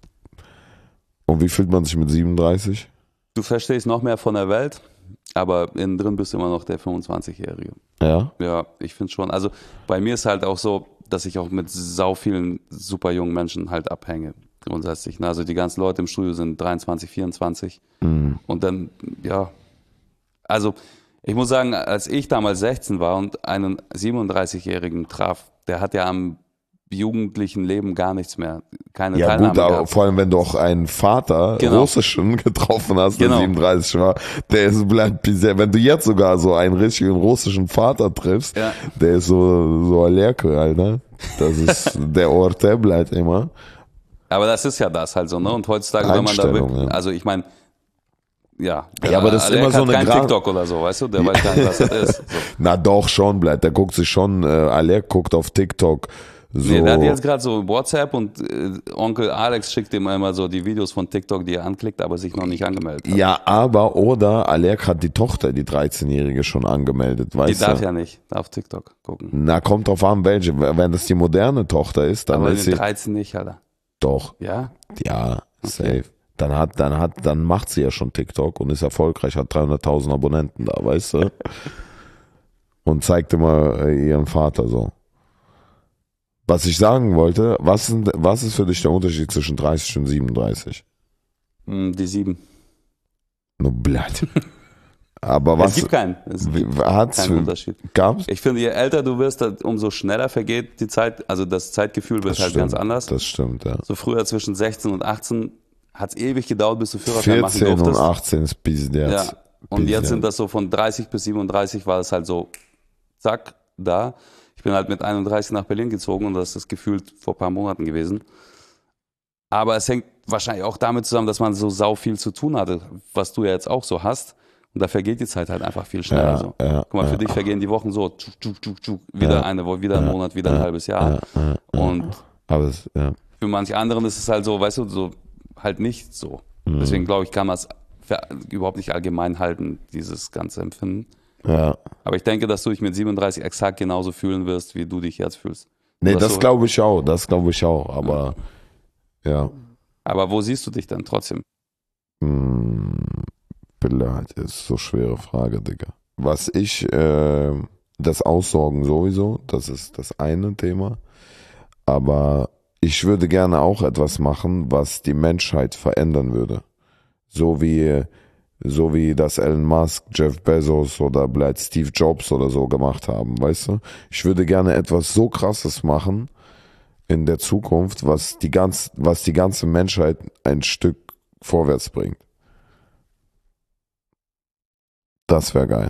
Und wie fühlt man sich mit siebenunddreißig? Du verstehst noch mehr von der Welt, aber innen drin bist du immer noch der fünfundzwanzigjährige. Ja. Ja, ich finde schon. Also bei mir ist halt auch so, dass ich auch mit sau vielen super jungen Menschen halt abhänge, grundsätzlich. Ne? Also die ganzen Leute im Studio sind dreiundzwanzig, vierundzwanzig. Mhm. Und dann, ja, also ich muss sagen, als ich damals sechzehn war und einen siebenunddreißigjährigen traf, der hat ja am jugendlichen Leben gar nichts mehr, keine Ja Teilnahme gut, aber gehabt. vor allem, wenn du auch einen Vater, Genau. russischen, getroffen hast, der Genau. siebenunddreißig war, der ist bleibt sehr, wenn du jetzt sogar so einen richtigen russischen Vater triffst, Ja. der ist so, so Alerke, Alter. Das ist, der Ort, der bleibt immer. Aber das ist ja das halt so, ne? Und heutzutage, wenn man da Einstellung, wirklich, ja. also ich meine, ja. Ja, aber das ist Alec immer so hat eine kein Gra- TikTok oder so, weißt du? Der weiß gar nicht, was das ist. So. Na doch, schon, bleibt. Der guckt sich schon, äh, Alec guckt auf TikTok so. Nee, der hat jetzt gerade so WhatsApp und äh, Onkel Alex schickt ihm immer so die Videos von TikTok, die er anklickt, aber sich noch nicht angemeldet hat. Ja, aber, oder Alec hat die Tochter, die dreizehnjährige, schon angemeldet, Die weißt darf du? ja nicht auf TikTok gucken. Na, kommt drauf an, welche. Wenn das die moderne Tochter ist, dann Aber ist den sie. dreizehn nicht, Alter. Doch, Ja? ja, safe. Dann hat, dann hat, dann macht sie ja schon TikTok und ist erfolgreich, hat dreihunderttausend Abonnenten da, weißt du? Und zeigt immer äh, ihren Vater so. Was ich sagen wollte, was, sind, was ist für dich der Unterschied zwischen dreißig und siebenunddreißig? Hm, Die sieben. Nur Blatt. Aber was Es gibt keinen. Es wie- gibt hat's keinen für, Unterschied. gab's? Ich finde, je älter du wirst, umso schneller vergeht die Zeit. Also das Zeitgefühl wird Das halt stimmt, ganz anders. Das stimmt, ja. So früher zwischen sechzehn und achtzehn hat es ewig gedauert, bis du Führerschein machen vierzehn und durftest. achtzehn ist bis Ja. jetzt. Und bis jetzt sind jetzt. das so von dreißig bis siebenunddreißig war es halt so, zack, da. Ich bin halt mit einunddreißig nach Berlin gezogen und das ist gefühlt vor ein paar Monaten gewesen. Aber es hängt wahrscheinlich auch damit zusammen, dass man so sau viel zu tun hatte, was du ja jetzt auch so hast. Und da vergeht die Zeit halt einfach viel schneller. Ja, so. ja, Guck mal, für ja. dich vergehen die Wochen so, tschuk, tschuk, tschuk, tschuk, wieder Ja, eine Woche, wieder ein Monat, wieder ein halbes Jahr. Ja, ja, ja. Und Aber es, ja. für manche anderen ist es halt so, weißt du, so halt nicht so. Mhm. Deswegen glaube ich, kann man es ver- überhaupt nicht allgemein halten, dieses ganze Empfinden. ja. Aber ich denke, dass du dich mit siebenunddreißig exakt genauso fühlen wirst, wie du dich jetzt fühlst. Nee, Oder das so. glaube ich auch, das glaube ich auch, aber ja. Aber wo siehst du dich dann trotzdem? Hm, Billard ist so schwere Frage, Digga. Was ich, äh, das Aussorgen sowieso, das ist das eine Thema. Aber ich würde gerne auch etwas machen, was die Menschheit verändern würde. So wie, so wie das Elon Musk, Jeff Bezos oder vielleicht Steve Jobs oder so gemacht haben, weißt du? Ich würde gerne etwas so Krasses machen in der Zukunft, was die ganz, was die ganze Menschheit ein Stück vorwärts bringt. Das wäre geil.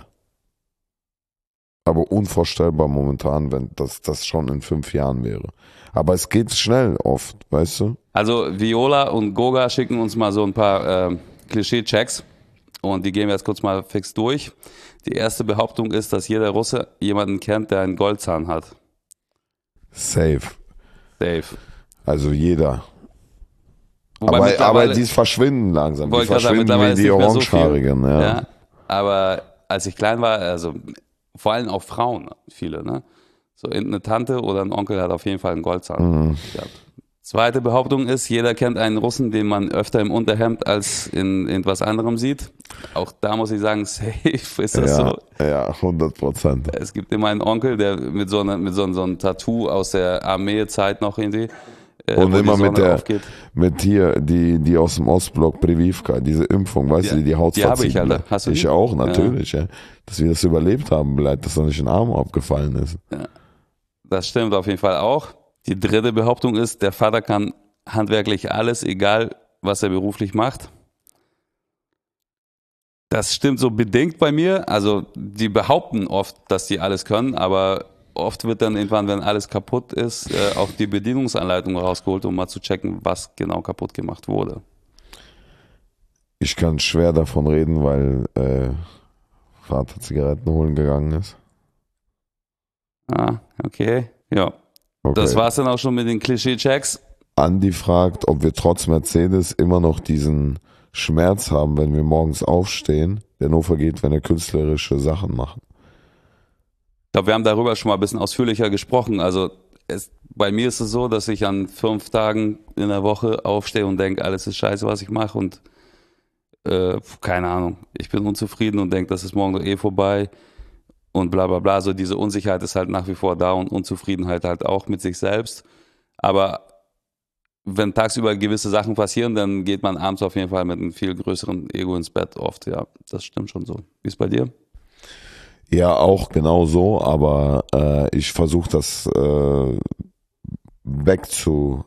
Aber unvorstellbar momentan, wenn das, das schon in fünf Jahren wäre. Aber es geht schnell oft, weißt du? Also Viola und Goga schicken uns mal so ein paar äh, Klischee-Checks und die gehen wir jetzt kurz mal fix durch. Die erste Behauptung ist, dass jeder Russe jemanden kennt, der einen Goldzahn hat. Safe. Safe. Also jeder. Wobei Aber, aber mittlerweile- die verschwinden langsam. Die Wollte ich gerade sagen, verschwinden mittlerweile wie ist die nicht mehr so viel. Orangehaarigen. Ja. Ja, aber als ich klein war, also vor allem auch Frauen, viele, ne? So eine Tante oder ein Onkel hat auf jeden Fall einen Goldzahn Mhm. gehabt. Zweite Behauptung ist, jeder kennt einen Russen, den man öfter im Unterhemd als in, in etwas anderem sieht. Auch da muss ich sagen, safe ist das Ja, so. ja, hundert Prozent. Es gibt immer einen Onkel, der mit so, einer, mit so, einem- so einem Tattoo aus der Armeezeit noch irgendwie, äh, Und wo immer die mit Sonne der, aufgeht. mit hier, die, die aus dem Ostblock, Privivka, diese Impfung, weißt Ja, du, die die Haut die hab ich, verzieht. Alter. Hast du Ich die? auch, natürlich, ja. Dass wir das überlebt haben, bleibt, dass da nicht ein Arm abgefallen ist. Das stimmt auf jeden Fall auch. Die dritte Behauptung ist, der Vater kann handwerklich alles, egal was er beruflich macht. Das stimmt so bedingt bei mir. Also die behaupten oft, dass die alles können, aber oft wird dann irgendwann, wenn alles kaputt ist, äh, auch die Bedienungsanleitung rausgeholt, um mal zu checken, was genau kaputt gemacht wurde. Ich kann schwer davon reden, weil äh, Vater Zigaretten holen gegangen ist. Ah, okay. Ja, Okay. das war's dann auch schon mit den Klischee-Checks. Andi fragt, ob wir trotz Mercedes immer noch diesen Schmerz haben, wenn wir morgens aufstehen, der nur vergeht, wenn wir künstlerische Sachen machen. Ich glaube, wir haben darüber schon mal ein bisschen ausführlicher gesprochen. Also es, bei mir ist es so, dass ich an fünf Tagen in der Woche aufstehe und denke, alles ist scheiße, was ich mache und äh, keine Ahnung, ich bin unzufrieden und denke, das ist morgen doch eh vorbei und bla bla bla. Also diese Unsicherheit ist halt nach wie vor da und Unzufriedenheit halt auch mit sich selbst. Aber wenn tagsüber gewisse Sachen passieren, dann geht man abends auf jeden Fall mit einem viel größeren Ego ins Bett oft. Ja, das stimmt schon so. Wie ist bei dir? Ja, auch genau so, aber äh, ich versuche das äh, wegzu,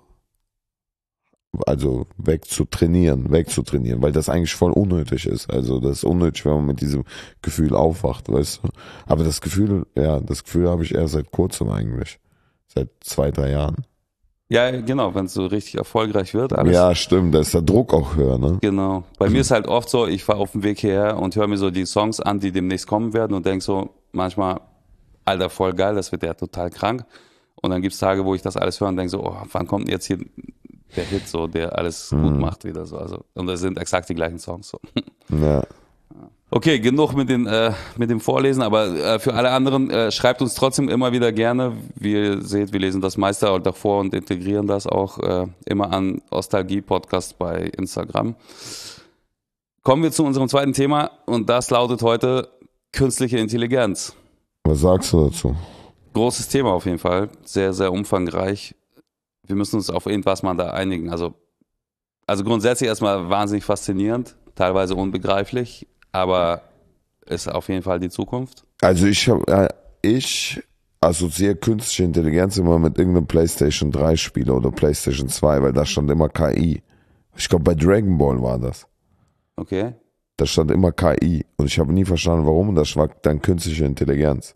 also wegzutrainieren, wegzutrainieren, weil das eigentlich voll unnötig ist. Also das ist unnötig, wenn man mit diesem Gefühl aufwacht, weißt du. Aber das Gefühl, ja, das Gefühl habe ich erst seit kurzem eigentlich, seit zwei, drei Jahren. Ja, genau, wenn es so richtig erfolgreich wird. Alles. Ja, stimmt, da ist der Druck auch höher, ne? Genau. Bei mir ist halt oft so, ich fahre auf dem Weg hierher und höre mir so die Songs an, die demnächst kommen werden und denk so manchmal, Alter, voll geil, das wird ja total krank. Und dann gibt's Tage, wo ich das alles höre und denke so, oh, wann kommt denn jetzt hier der Hit so, der alles Mhm. gut macht wieder so. Also, und das sind exakt die gleichen Songs so. Ja. Okay, genug mit, den, äh, mit dem Vorlesen, aber äh, für alle anderen, äh, schreibt uns trotzdem immer wieder gerne. Wie ihr seht, wir lesen das meiste auch davor und integrieren das auch äh, immer an Ostalgie-Podcast bei Instagram. Kommen wir zu unserem zweiten Thema und das lautet heute künstliche Intelligenz. Was sagst du dazu? Großes Thema auf jeden Fall, sehr, sehr umfangreich. Wir müssen uns auf irgendwas mal da einigen. Also, also grundsätzlich erstmal wahnsinnig faszinierend, teilweise unbegreiflich, aber ist auf jeden Fall die Zukunft. Also ich hab, äh, ich assoziiere künstliche Intelligenz immer mit irgendeinem PlayStation drei Spieler oder PlayStation zwei, weil da stand immer K I. Ich glaube bei Dragon Ball war das. Okay. Da stand immer K I und ich habe nie verstanden, warum, und das war dann künstliche Intelligenz.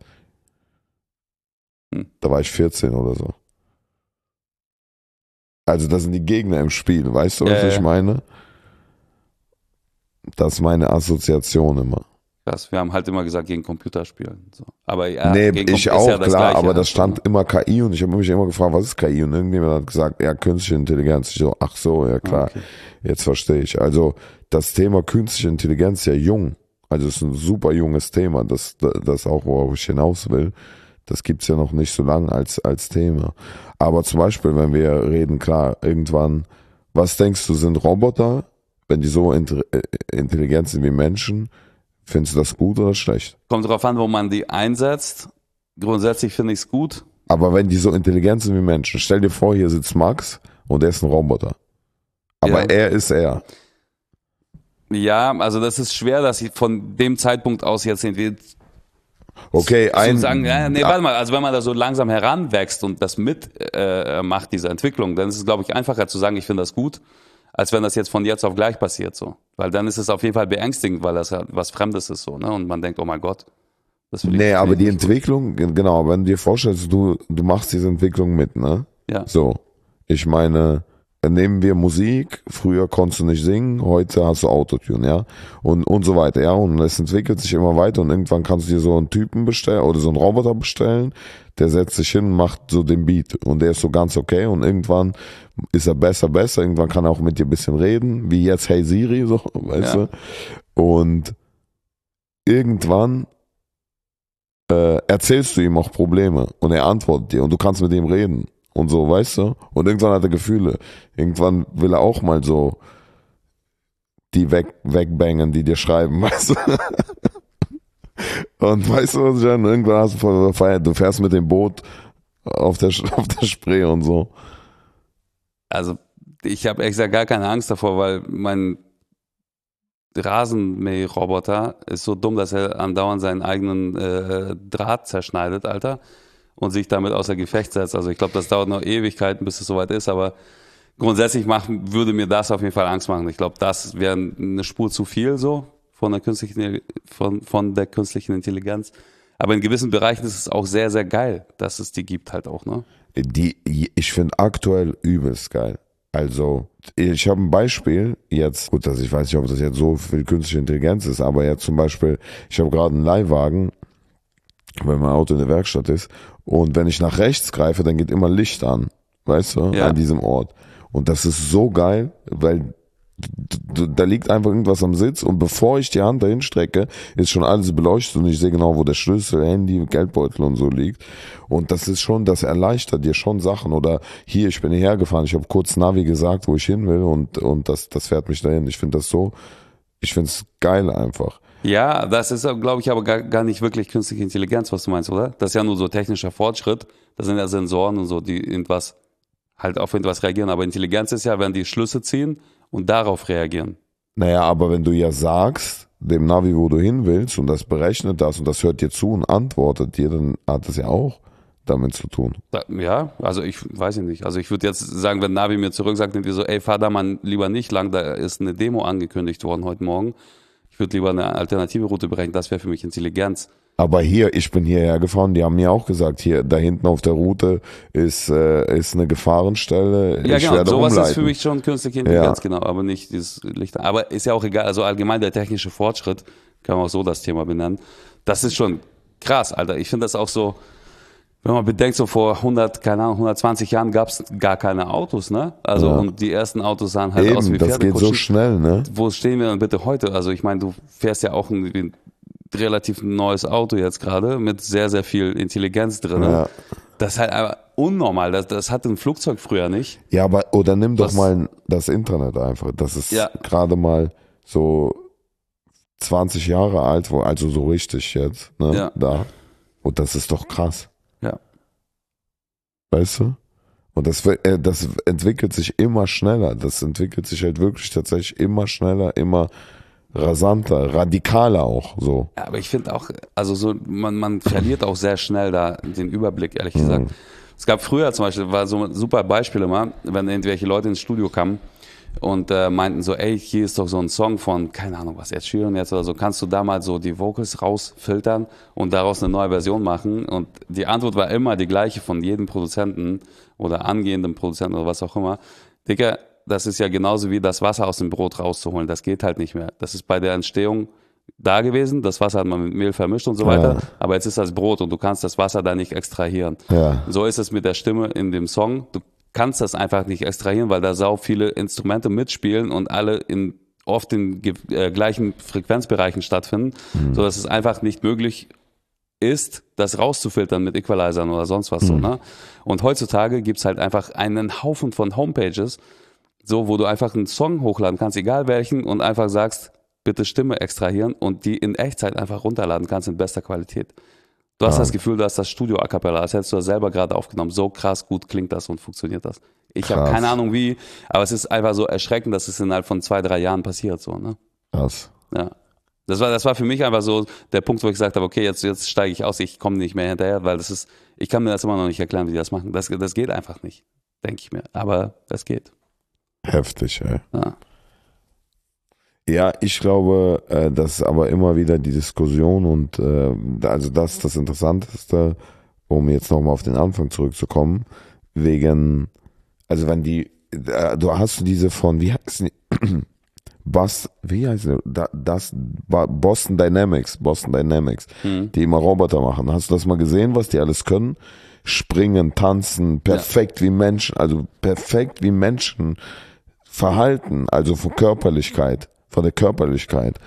Hm. Da war ich vierzehn oder so. Also das sind die Gegner im Spiel, weißt du, was Ja, ich ja. meine? Das ist meine Assoziation immer. Krass, wir haben halt immer gesagt, gegen Computerspielen. So. Aber ja, nee, gegen ich Computer auch, ist ja das klar, Gleiche aber halt das so, stand ne? immer K I und ich habe mich immer gefragt, was ist K I? Und irgendjemand hat gesagt, ja, künstliche Intelligenz. Ich so, ach so, ja klar, Okay. jetzt verstehe ich. Also das Thema künstliche Intelligenz ist ja jung. Also es ist ein super junges Thema, das, das auch, worauf ich hinaus will. Das gibt's ja noch nicht so lange als, als Thema. Aber zum Beispiel, wenn wir reden, klar, irgendwann, was denkst du, sind Roboter, wenn die so intelligent sind wie Menschen, findest du das gut oder schlecht? Kommt drauf an, wo man die einsetzt. Grundsätzlich finde ich es gut. Aber wenn die so intelligent sind wie Menschen, stell dir vor, hier sitzt Max und er ist ein Roboter. Aber Ja. er ist er. Ja, also das ist schwer, dass ich von dem Zeitpunkt aus jetzt irgendwie Okay, zu ein. sagen, ja, nee, warte mal, also wenn man da so langsam heranwächst und das mit äh, macht, diese Entwicklung, dann ist es, glaube ich, einfacher zu sagen, ich finde das gut, als wenn das jetzt von jetzt auf gleich passiert so. Weil dann ist es auf jeden Fall beängstigend, weil das ja was Fremdes ist so, ne? Und man denkt, oh mein Gott. Das will ich, Nee, will aber ich die nicht. Entwicklung, genau, wenn du dir vorstellst, du, du machst diese Entwicklung mit, ne? Ja. So, ich meine, nehmen wir Musik, früher konntest du nicht singen, heute hast du Autotune, ja, und, und so weiter, ja, und es entwickelt sich immer weiter und irgendwann kannst du dir so einen Typen bestellen oder so einen Roboter bestellen, der setzt sich hin und macht so den Beat und der ist so ganz okay und irgendwann ist er besser, besser, irgendwann kann er auch mit dir ein bisschen reden, wie jetzt Hey Siri, so, weißt Ja. du, und irgendwann äh, erzählst du ihm auch Probleme und er antwortet dir und du kannst mit ihm reden. Und so, weißt du? Und irgendwann hat er Gefühle. Irgendwann will er auch mal so die weg, wegbangen, die dir schreiben, weißt du? Und weißt du, was ich meine? Irgendwann hast du voll gefeiert, du fährst mit dem Boot auf der, auf der Spree und so. Also ich habe ehrlich gesagt gar keine Angst davor, weil mein Rasenmäherroboter ist so dumm, dass er andauernd seinen eigenen äh, Draht zerschneidet, Alter, und sich damit außer Gefecht setzt. Also ich glaube, das dauert noch Ewigkeiten, bis es soweit ist, aber grundsätzlich machen, würde mir das auf jeden Fall Angst machen. Ich glaube, das wäre eine Spur zu viel so von der künstlichen, von, von der künstlichen Intelligenz. Aber in gewissen Bereichen ist es auch sehr, sehr geil, dass es die gibt halt auch, ne? Die, ich finde aktuell übelst geil. Also, ich habe ein Beispiel jetzt, gut, also ich weiß nicht, ob das jetzt so viel künstliche Intelligenz ist, aber jetzt zum Beispiel, ich habe gerade einen Leihwagen, wenn mein Auto in der Werkstatt ist, und wenn ich nach rechts greife, dann geht immer Licht an, weißt du, Ja. an diesem Ort. Und das ist so geil, weil d- d- da liegt einfach irgendwas am Sitz und bevor ich die Hand dahin strecke, ist schon alles beleuchtet und ich sehe genau, wo der Schlüssel, Handy, Geldbeutel und so liegt. Und das ist schon, das erleichtert dir schon Sachen. Oder hier, ich bin hierher gefahren, ich habe kurz Navi gesagt, wo ich hin will und, und das, das fährt mich dahin. Ich finde das so, ich finde es geil einfach. Ja, das ist, glaube ich, aber gar, gar nicht wirklich künstliche Intelligenz, was du meinst, oder? Das ist ja nur so technischer Fortschritt. Das sind ja Sensoren und so, die irgendwas, halt auf irgendwas reagieren. Aber Intelligenz ist ja, wenn die Schlüsse ziehen und darauf reagieren. Naja, aber wenn du ja sagst, dem Navi, wo du hin willst und das berechnet das und das hört dir zu und antwortet dir, dann hat das ja auch damit zu tun. Da, ja, also ich weiß nicht. Also ich würde jetzt sagen, wenn Navi mir zurück sagt, irgendwie so, ey, fahr da mal lieber nicht lang, da ist eine Demo angekündigt worden heute Morgen. Ich würde lieber eine alternative Route berechnen, das wäre für mich Intelligenz. Aber hier, ich bin hierher gefahren, die haben mir auch gesagt, hier, da hinten auf der Route ist, äh, ist eine Gefahrenstelle. Ja, ich genau, werde sowas umleiten. ist für mich schon künstliche Intelligenz, Ja. ganz genau, aber nicht dieses Licht. Aber ist ja auch egal, also allgemein der technische Fortschritt, kann man auch so das Thema benennen. Das ist schon krass, Alter. Ich finde das auch so, wenn man bedenkt, so vor hundert, keine Ahnung, hundertzwanzig Jahren gab es gar keine Autos, ne? Also, Ja. und die ersten Autos sahen halt aus Eben, wie das geht so Pferdekutschen. schnell, ne? Wo stehen wir denn bitte heute? Also, ich meine, du fährst ja auch ein, ein relativ neues Auto jetzt gerade mit sehr, sehr viel Intelligenz drin. Ja. Das ist halt einfach unnormal. Das, das hatte ein Flugzeug früher nicht. Ja, aber, oder nimm doch Was- mal das Internet einfach. Das ist Ja. gerade mal so zwanzig Jahre alt, wo, also so richtig jetzt, ne? Ja. Da. Und das ist doch krass. Ja. Weißt du? Und das, wird- äh, das entwickelt sich immer schneller. Das entwickelt sich halt wirklich tatsächlich immer schneller, immer rasanter, radikaler auch so. Ja, aber ich finde auch, also so, man, man verliert auch sehr schnell da den Überblick, ehrlich gesagt. Es gab früher zum Beispiel, war so ein super Beispiel immer, wenn irgendwelche Leute ins Studio kamen und äh, meinten so, ey, hier ist doch so ein Song von, keine Ahnung was, Ed Sheeran jetzt oder so, kannst du da mal so die Vocals rausfiltern und daraus eine neue Version machen? Und die Antwort war immer die gleiche von jedem Produzenten oder angehenden Produzenten oder was auch immer. Digga, das ist ja genauso wie das Wasser aus dem Brot rauszuholen. Das geht halt nicht mehr. Das ist bei der Entstehung da gewesen. Das Wasser hat man mit Mehl vermischt und so weiter. Ja. Aber jetzt ist das Brot und du kannst das Wasser da nicht extrahieren. Ja. So ist es mit der Stimme in dem Song. Du kannst das einfach nicht extrahieren, weil da sau viele Instrumente mitspielen und alle in oft in ge- äh, gleichen Frequenzbereichen stattfinden, so dass es einfach nicht möglich ist, das rauszufiltern mit Equalizern oder sonst was so, ne? Und heutzutage gibt's halt einfach einen Haufen von Homepages, so, wo du einfach einen Song hochladen kannst, egal welchen, und einfach sagst, bitte Stimme extrahieren und die in Echtzeit einfach runterladen kannst in bester Qualität. Du hast Ah. das Gefühl, du hast das Studio a cappella, als hättest du das selber gerade aufgenommen. So krass gut klingt das und funktioniert das. Ich habe Krass. keine Ahnung wie, aber es ist einfach so erschreckend, dass es innerhalb von zwei, drei Jahren passiert, so, ne? Krass. Ja. Das war, das war für mich einfach so der Punkt, wo ich gesagt habe, okay, jetzt, jetzt steige ich aus, ich komme nicht mehr hinterher, weil das ist, ich kann mir das immer noch nicht erklären, wie die das machen. Das, das geht einfach nicht, denke ich mir. Aber es geht. Heftig, ey. Ja. Ja, ich glaube, äh, das ist aber immer wieder die Diskussion und äh, also das ist das Interessanteste, um jetzt nochmal auf den Anfang zurückzukommen, wegen, also wenn die, äh, du hast diese von, wie heißt die, Bus, wie heißt die, Da- das, Ba- Boston Dynamics, Boston Dynamics, Hm. die immer Roboter machen. Hast du das mal gesehen, was die alles können? Springen, tanzen, perfekt wie Menschen, also perfekt wie Menschen verhalten, also von Körperlichkeit, von der Körperlichkeit.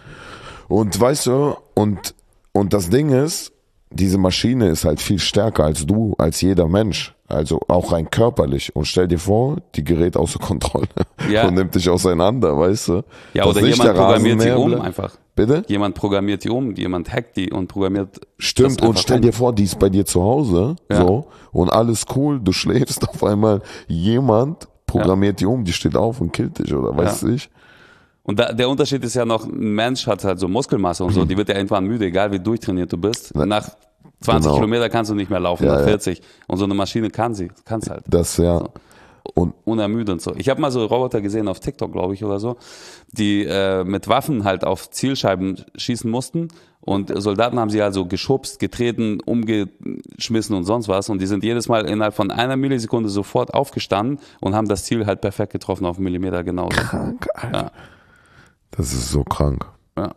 Und weißt du, und, und das Ding ist, diese Maschine ist halt viel stärker als du, als jeder Mensch. Also auch rein körperlich. Und stell dir vor, die gerät außer Kontrolle Ja. und nimmt dich auseinander, weißt du? Ja, Dass oder nicht jemand der programmiert die Rasenmäher um bleibt. einfach. Bitte? Jemand programmiert die um, jemand hackt die und programmiert. Stimmt, das und einfach stell ein. dir vor, die ist bei dir zu Hause, Ja. so, und alles cool, du schläfst, auf einmal jemand programmiert die um, die steht auf und killt dich, oder weißt Ja. du ich? Und da, der Unterschied ist ja noch, ein Mensch hat halt so Muskelmasse und so, die wird ja irgendwann müde, egal wie durchtrainiert du bist. Nach zwanzig Genau. Kilometer kannst du nicht mehr laufen, Ja, nach ja. vierzig. Und so eine Maschine kann sie, kann's halt. Das, ja. So. Und Unermüdend so. Ich habe mal so Roboter gesehen auf TikTok, glaube ich, oder so, die äh, mit Waffen halt auf Zielscheiben schießen mussten und Soldaten haben sie also geschubst, getreten, umgeschmissen und sonst was und die sind jedes Mal innerhalb von einer Millisekunde sofort aufgestanden und haben das Ziel halt perfekt getroffen auf einen Millimeter genau. krank, Alter. Ja. Das ist so krank. Ja.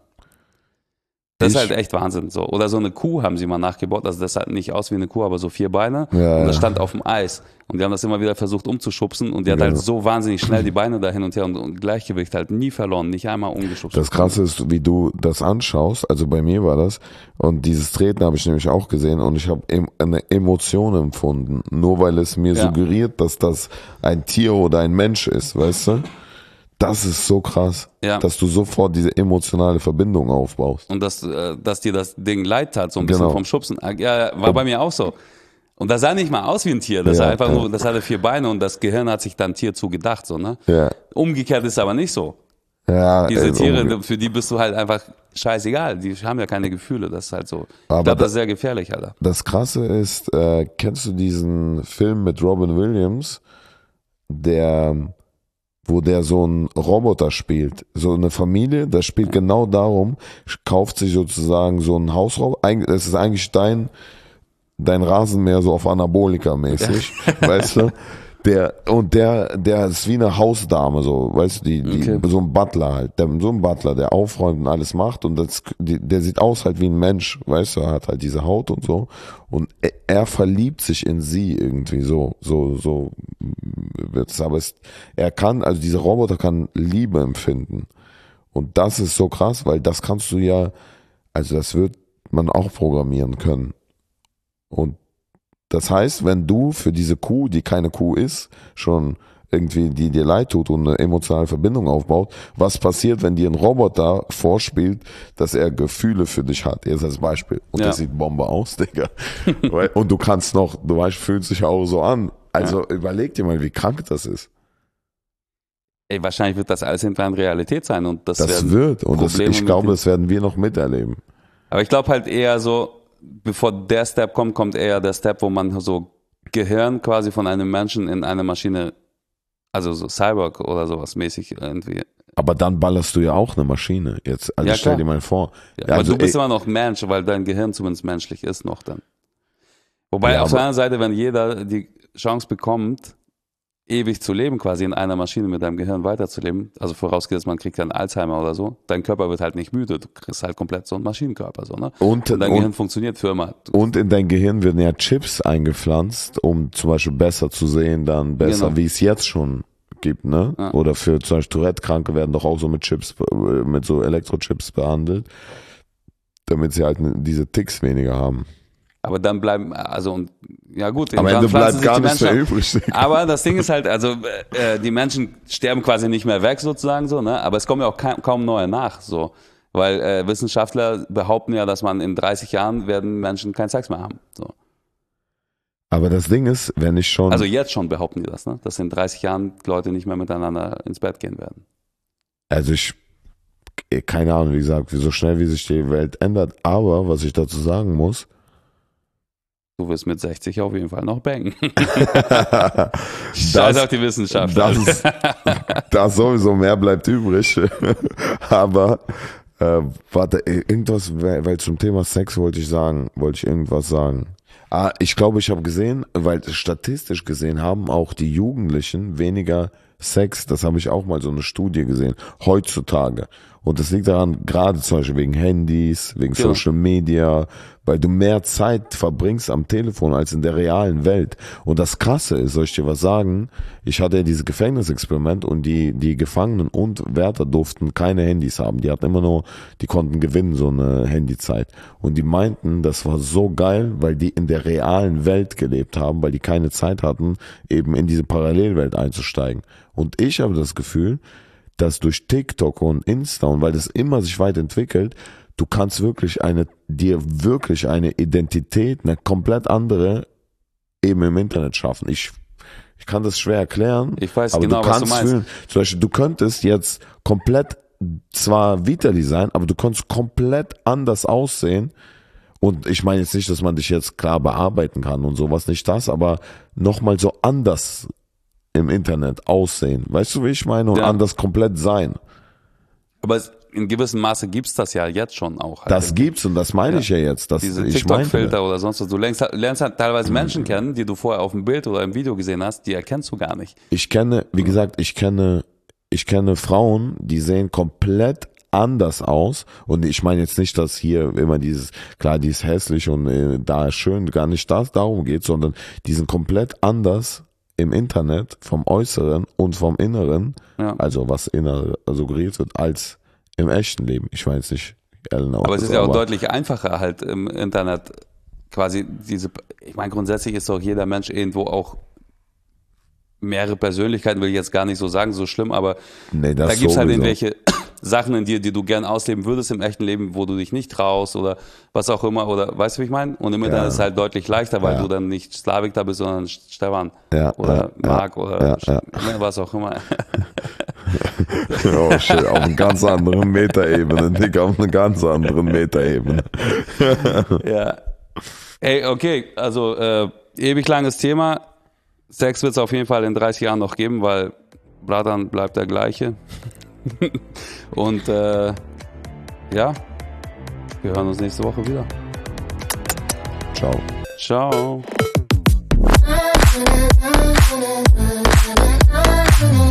Das ist Ich- halt echt Wahnsinn. So. Oder so eine Kuh haben sie mal nachgebaut. Also das sah nicht aus wie eine Kuh, aber so vier Beine. Ja, und das ja. stand auf dem Eis. Und die haben das immer wieder versucht umzuschubsen. Und die hat Ja. halt so wahnsinnig schnell die Beine da hin und her und, und Gleichgewicht halt nie verloren, nicht einmal umgeschubst. Das Krasse ist, wie du das anschaust, also bei mir war das, und dieses Treten habe ich nämlich auch gesehen und ich habe em- eine Emotion empfunden, nur weil es mir Ja. suggeriert, dass das ein Tier oder ein Mensch ist, weißt du? Das ist so krass, Ja. dass du sofort diese emotionale Verbindung aufbaust. Und dass, äh, dass dir das Ding leid tat, so ein bisschen Genau. vom Schubsen. Ah, Ja, war bei mir auch so. Und das sah nicht mal aus wie ein Tier. Das Ja, sah einfach ja. nur, das hatte vier Beine und das Gehirn hat sich dann Tier zugedacht, so, ne? Ja, Umgekehrt ist aber nicht so. ja. Diese ey, Tiere, unge- für die bist du halt einfach scheißegal. Die haben ja keine Gefühle. Das ist halt so. Ich Aber glaube, da- das ist sehr gefährlich, Alter. Das Krasse ist, äh, kennst du diesen Film mit Robin Williams, der wo der so einen Roboter spielt. So eine Familie, das spielt ja. genau darum, kauft sich sozusagen so einen Hausroboter. Es ist eigentlich dein, dein Rasenmäher so auf Anabolika-mäßig, ja. weißt du? Der, und der, der ist wie eine Hausdame, so, weißt du, die, die, okay. so ein Butler halt, der, so ein Butler, der aufräumt und alles macht und das, die, der sieht aus halt wie ein Mensch, weißt du, er hat halt diese Haut und so und er, er verliebt sich in sie irgendwie so, so, so wird's, aber es, er kann, also dieser Roboter kann Liebe empfinden und das ist so krass, weil das kannst du ja, also das wird man auch programmieren können und das heißt, wenn du für diese Kuh, die keine Kuh ist, schon irgendwie, die dir leid tut und eine emotionale Verbindung aufbaut, was passiert, wenn dir ein Roboter vorspielt, dass er Gefühle für dich hat? Jetzt als Beispiel. Und ja. das sieht Bombe aus, Digga. Und du kannst noch, du weißt, fühlt sich auch so an. Also ja. überleg dir mal, wie krank das ist. Ey, wahrscheinlich wird das alles irgendwann Realität sein. Und das, das wird. Und das, ich glaube, das werden wir noch miterleben. Aber ich glaube halt eher so, bevor der Step kommt, kommt eher der Step, wo man so Gehirn quasi von einem Menschen in eine Maschine, also so Cyborg oder sowas mäßig irgendwie. Aber dann ballerst du ja auch eine Maschine. Jetzt, also ja, stell dir mal vor. Ja, aber also, du bist ey, immer noch Mensch, weil dein Gehirn zumindest menschlich ist noch dann. Wobei ja, auf der anderen Seite, wenn jeder die Chance bekommt, ewig zu leben, quasi in einer Maschine mit deinem Gehirn weiterzuleben, also vorausgesetzt, man kriegt dann Alzheimer oder so, dein Körper wird halt nicht müde, du kriegst halt komplett so einen Maschinenkörper, so, ne? Und, und dein und, Gehirn funktioniert für immer. Und in dein Gehirn werden ja Chips eingepflanzt, um zum Beispiel besser zu sehen, dann besser, genau. wie es jetzt schon gibt, ne? Ja. Oder für zum Beispiel Tourette-Kranke werden doch auch so mit Chips, mit so Elektrochips behandelt, damit sie halt diese Ticks weniger haben. Aber dann bleiben, also und ja gut, am Ende bleibt gar nichts mehr übrig. Aber das Ding ist halt, also äh, die Menschen sterben quasi nicht mehr weg sozusagen so, ne? Aber es kommen ja auch kaum, kaum neue nach, so, weil äh, Wissenschaftler behaupten ja, dass man in dreißig Jahren werden Menschen keinen Sex mehr haben. So. Aber das Ding ist, wenn ich schon, also jetzt schon behaupten die das, ne? Dass in dreißig Jahren Leute nicht mehr miteinander ins Bett gehen werden. Also ich keine Ahnung, wie gesagt, wie so schnell wie sich die Welt ändert. Aber was ich dazu sagen muss, du wirst mit sechzig auf jeden Fall noch bangen. Scheiß auf die Wissenschaft. Das, das sowieso, mehr bleibt übrig. Aber äh, warte, irgendwas, weil zum Thema Sex wollte ich sagen, wollte ich irgendwas sagen. Ah, ich glaube, ich habe gesehen, weil statistisch gesehen haben auch die Jugendlichen weniger Sex, das habe ich auch mal so eine Studie gesehen, heutzutage. Und das liegt daran, gerade zum Beispiel wegen Handys, wegen ja. Social Media, weil du mehr Zeit verbringst am Telefon als in der realen Welt. Und das Krasse ist, soll ich dir was sagen, ich hatte ja dieses Gefängnisexperiment und die die Gefangenen und Wärter durften keine Handys haben. Die hatten immer nur, die konnten gewinnen, so eine Handyzeit. Und die meinten, das war so geil, weil die in der realen Welt gelebt haben, weil die keine Zeit hatten, eben in diese Parallelwelt einzusteigen. Und ich habe das Gefühl, dass durch TikTok und Insta und weil das immer sich weiterentwickelt, du kannst wirklich eine, dir wirklich eine Identität, eine komplett andere eben im Internet schaffen. Ich, ich kann das schwer erklären. Ich weiß aber genau, du kannst was du meinst. Fühlen, zum Beispiel, du könntest jetzt komplett zwar Vitali sein, aber du könntest komplett anders aussehen. Und ich meine jetzt nicht, dass man dich jetzt klar bearbeiten kann und sowas, nicht das, aber nochmal so anders im Internet aussehen. Weißt du, wie ich meine? Und ja. anders komplett sein. Aber es, in gewissem Maße gibt's das ja jetzt schon auch. Halt. Das gibt's und das meine ja. ich ja jetzt. Dass Diese ich TikTok-Filter oder sonst was. Du lernst, lernst halt teilweise Menschen kennen, die du vorher auf dem Bild oder im Video gesehen hast, die erkennst du gar nicht. Ich kenne, wie gesagt, ich kenne, ich kenne Frauen, die sehen komplett anders aus und ich meine jetzt nicht, dass hier immer dieses, klar, die ist hässlich und äh, da ist schön, gar nicht das darum geht, sondern die sind komplett anders im Internet vom Äußeren und vom Inneren, ja. also was inner suggeriert wird, als im echten Leben. Ich meine jetzt nicht Ellen auch. Aber es ist ja auch deutlich einfacher halt im Internet quasi diese, ich meine grundsätzlich ist doch jeder Mensch irgendwo auch mehrere Persönlichkeiten, will ich jetzt gar nicht so sagen, so schlimm, aber nee, da gibt's halt irgendwelche Sachen in dir, die du gern ausleben würdest im echten Leben, wo du dich nicht traust oder was auch immer, oder weißt du, wie ich meine? Und im Internet ja. ist es halt deutlich leichter, weil ja. du dann nicht Slavik da bist, sondern Stefan ja, oder ja, Marc ja, oder ja, ja. was auch immer. Oh shit, auf einer ganz anderen Metaebene, Digga, auf einer ganz anderen Metaebene. Ja. Ey, okay, also äh, ewig langes Thema. Sex wird es auf jeden Fall in dreißig Jahren noch geben, weil Bratan bleibt der gleiche. Und äh, ja, wir hören uns nächste Woche wieder. Ciao. Ciao.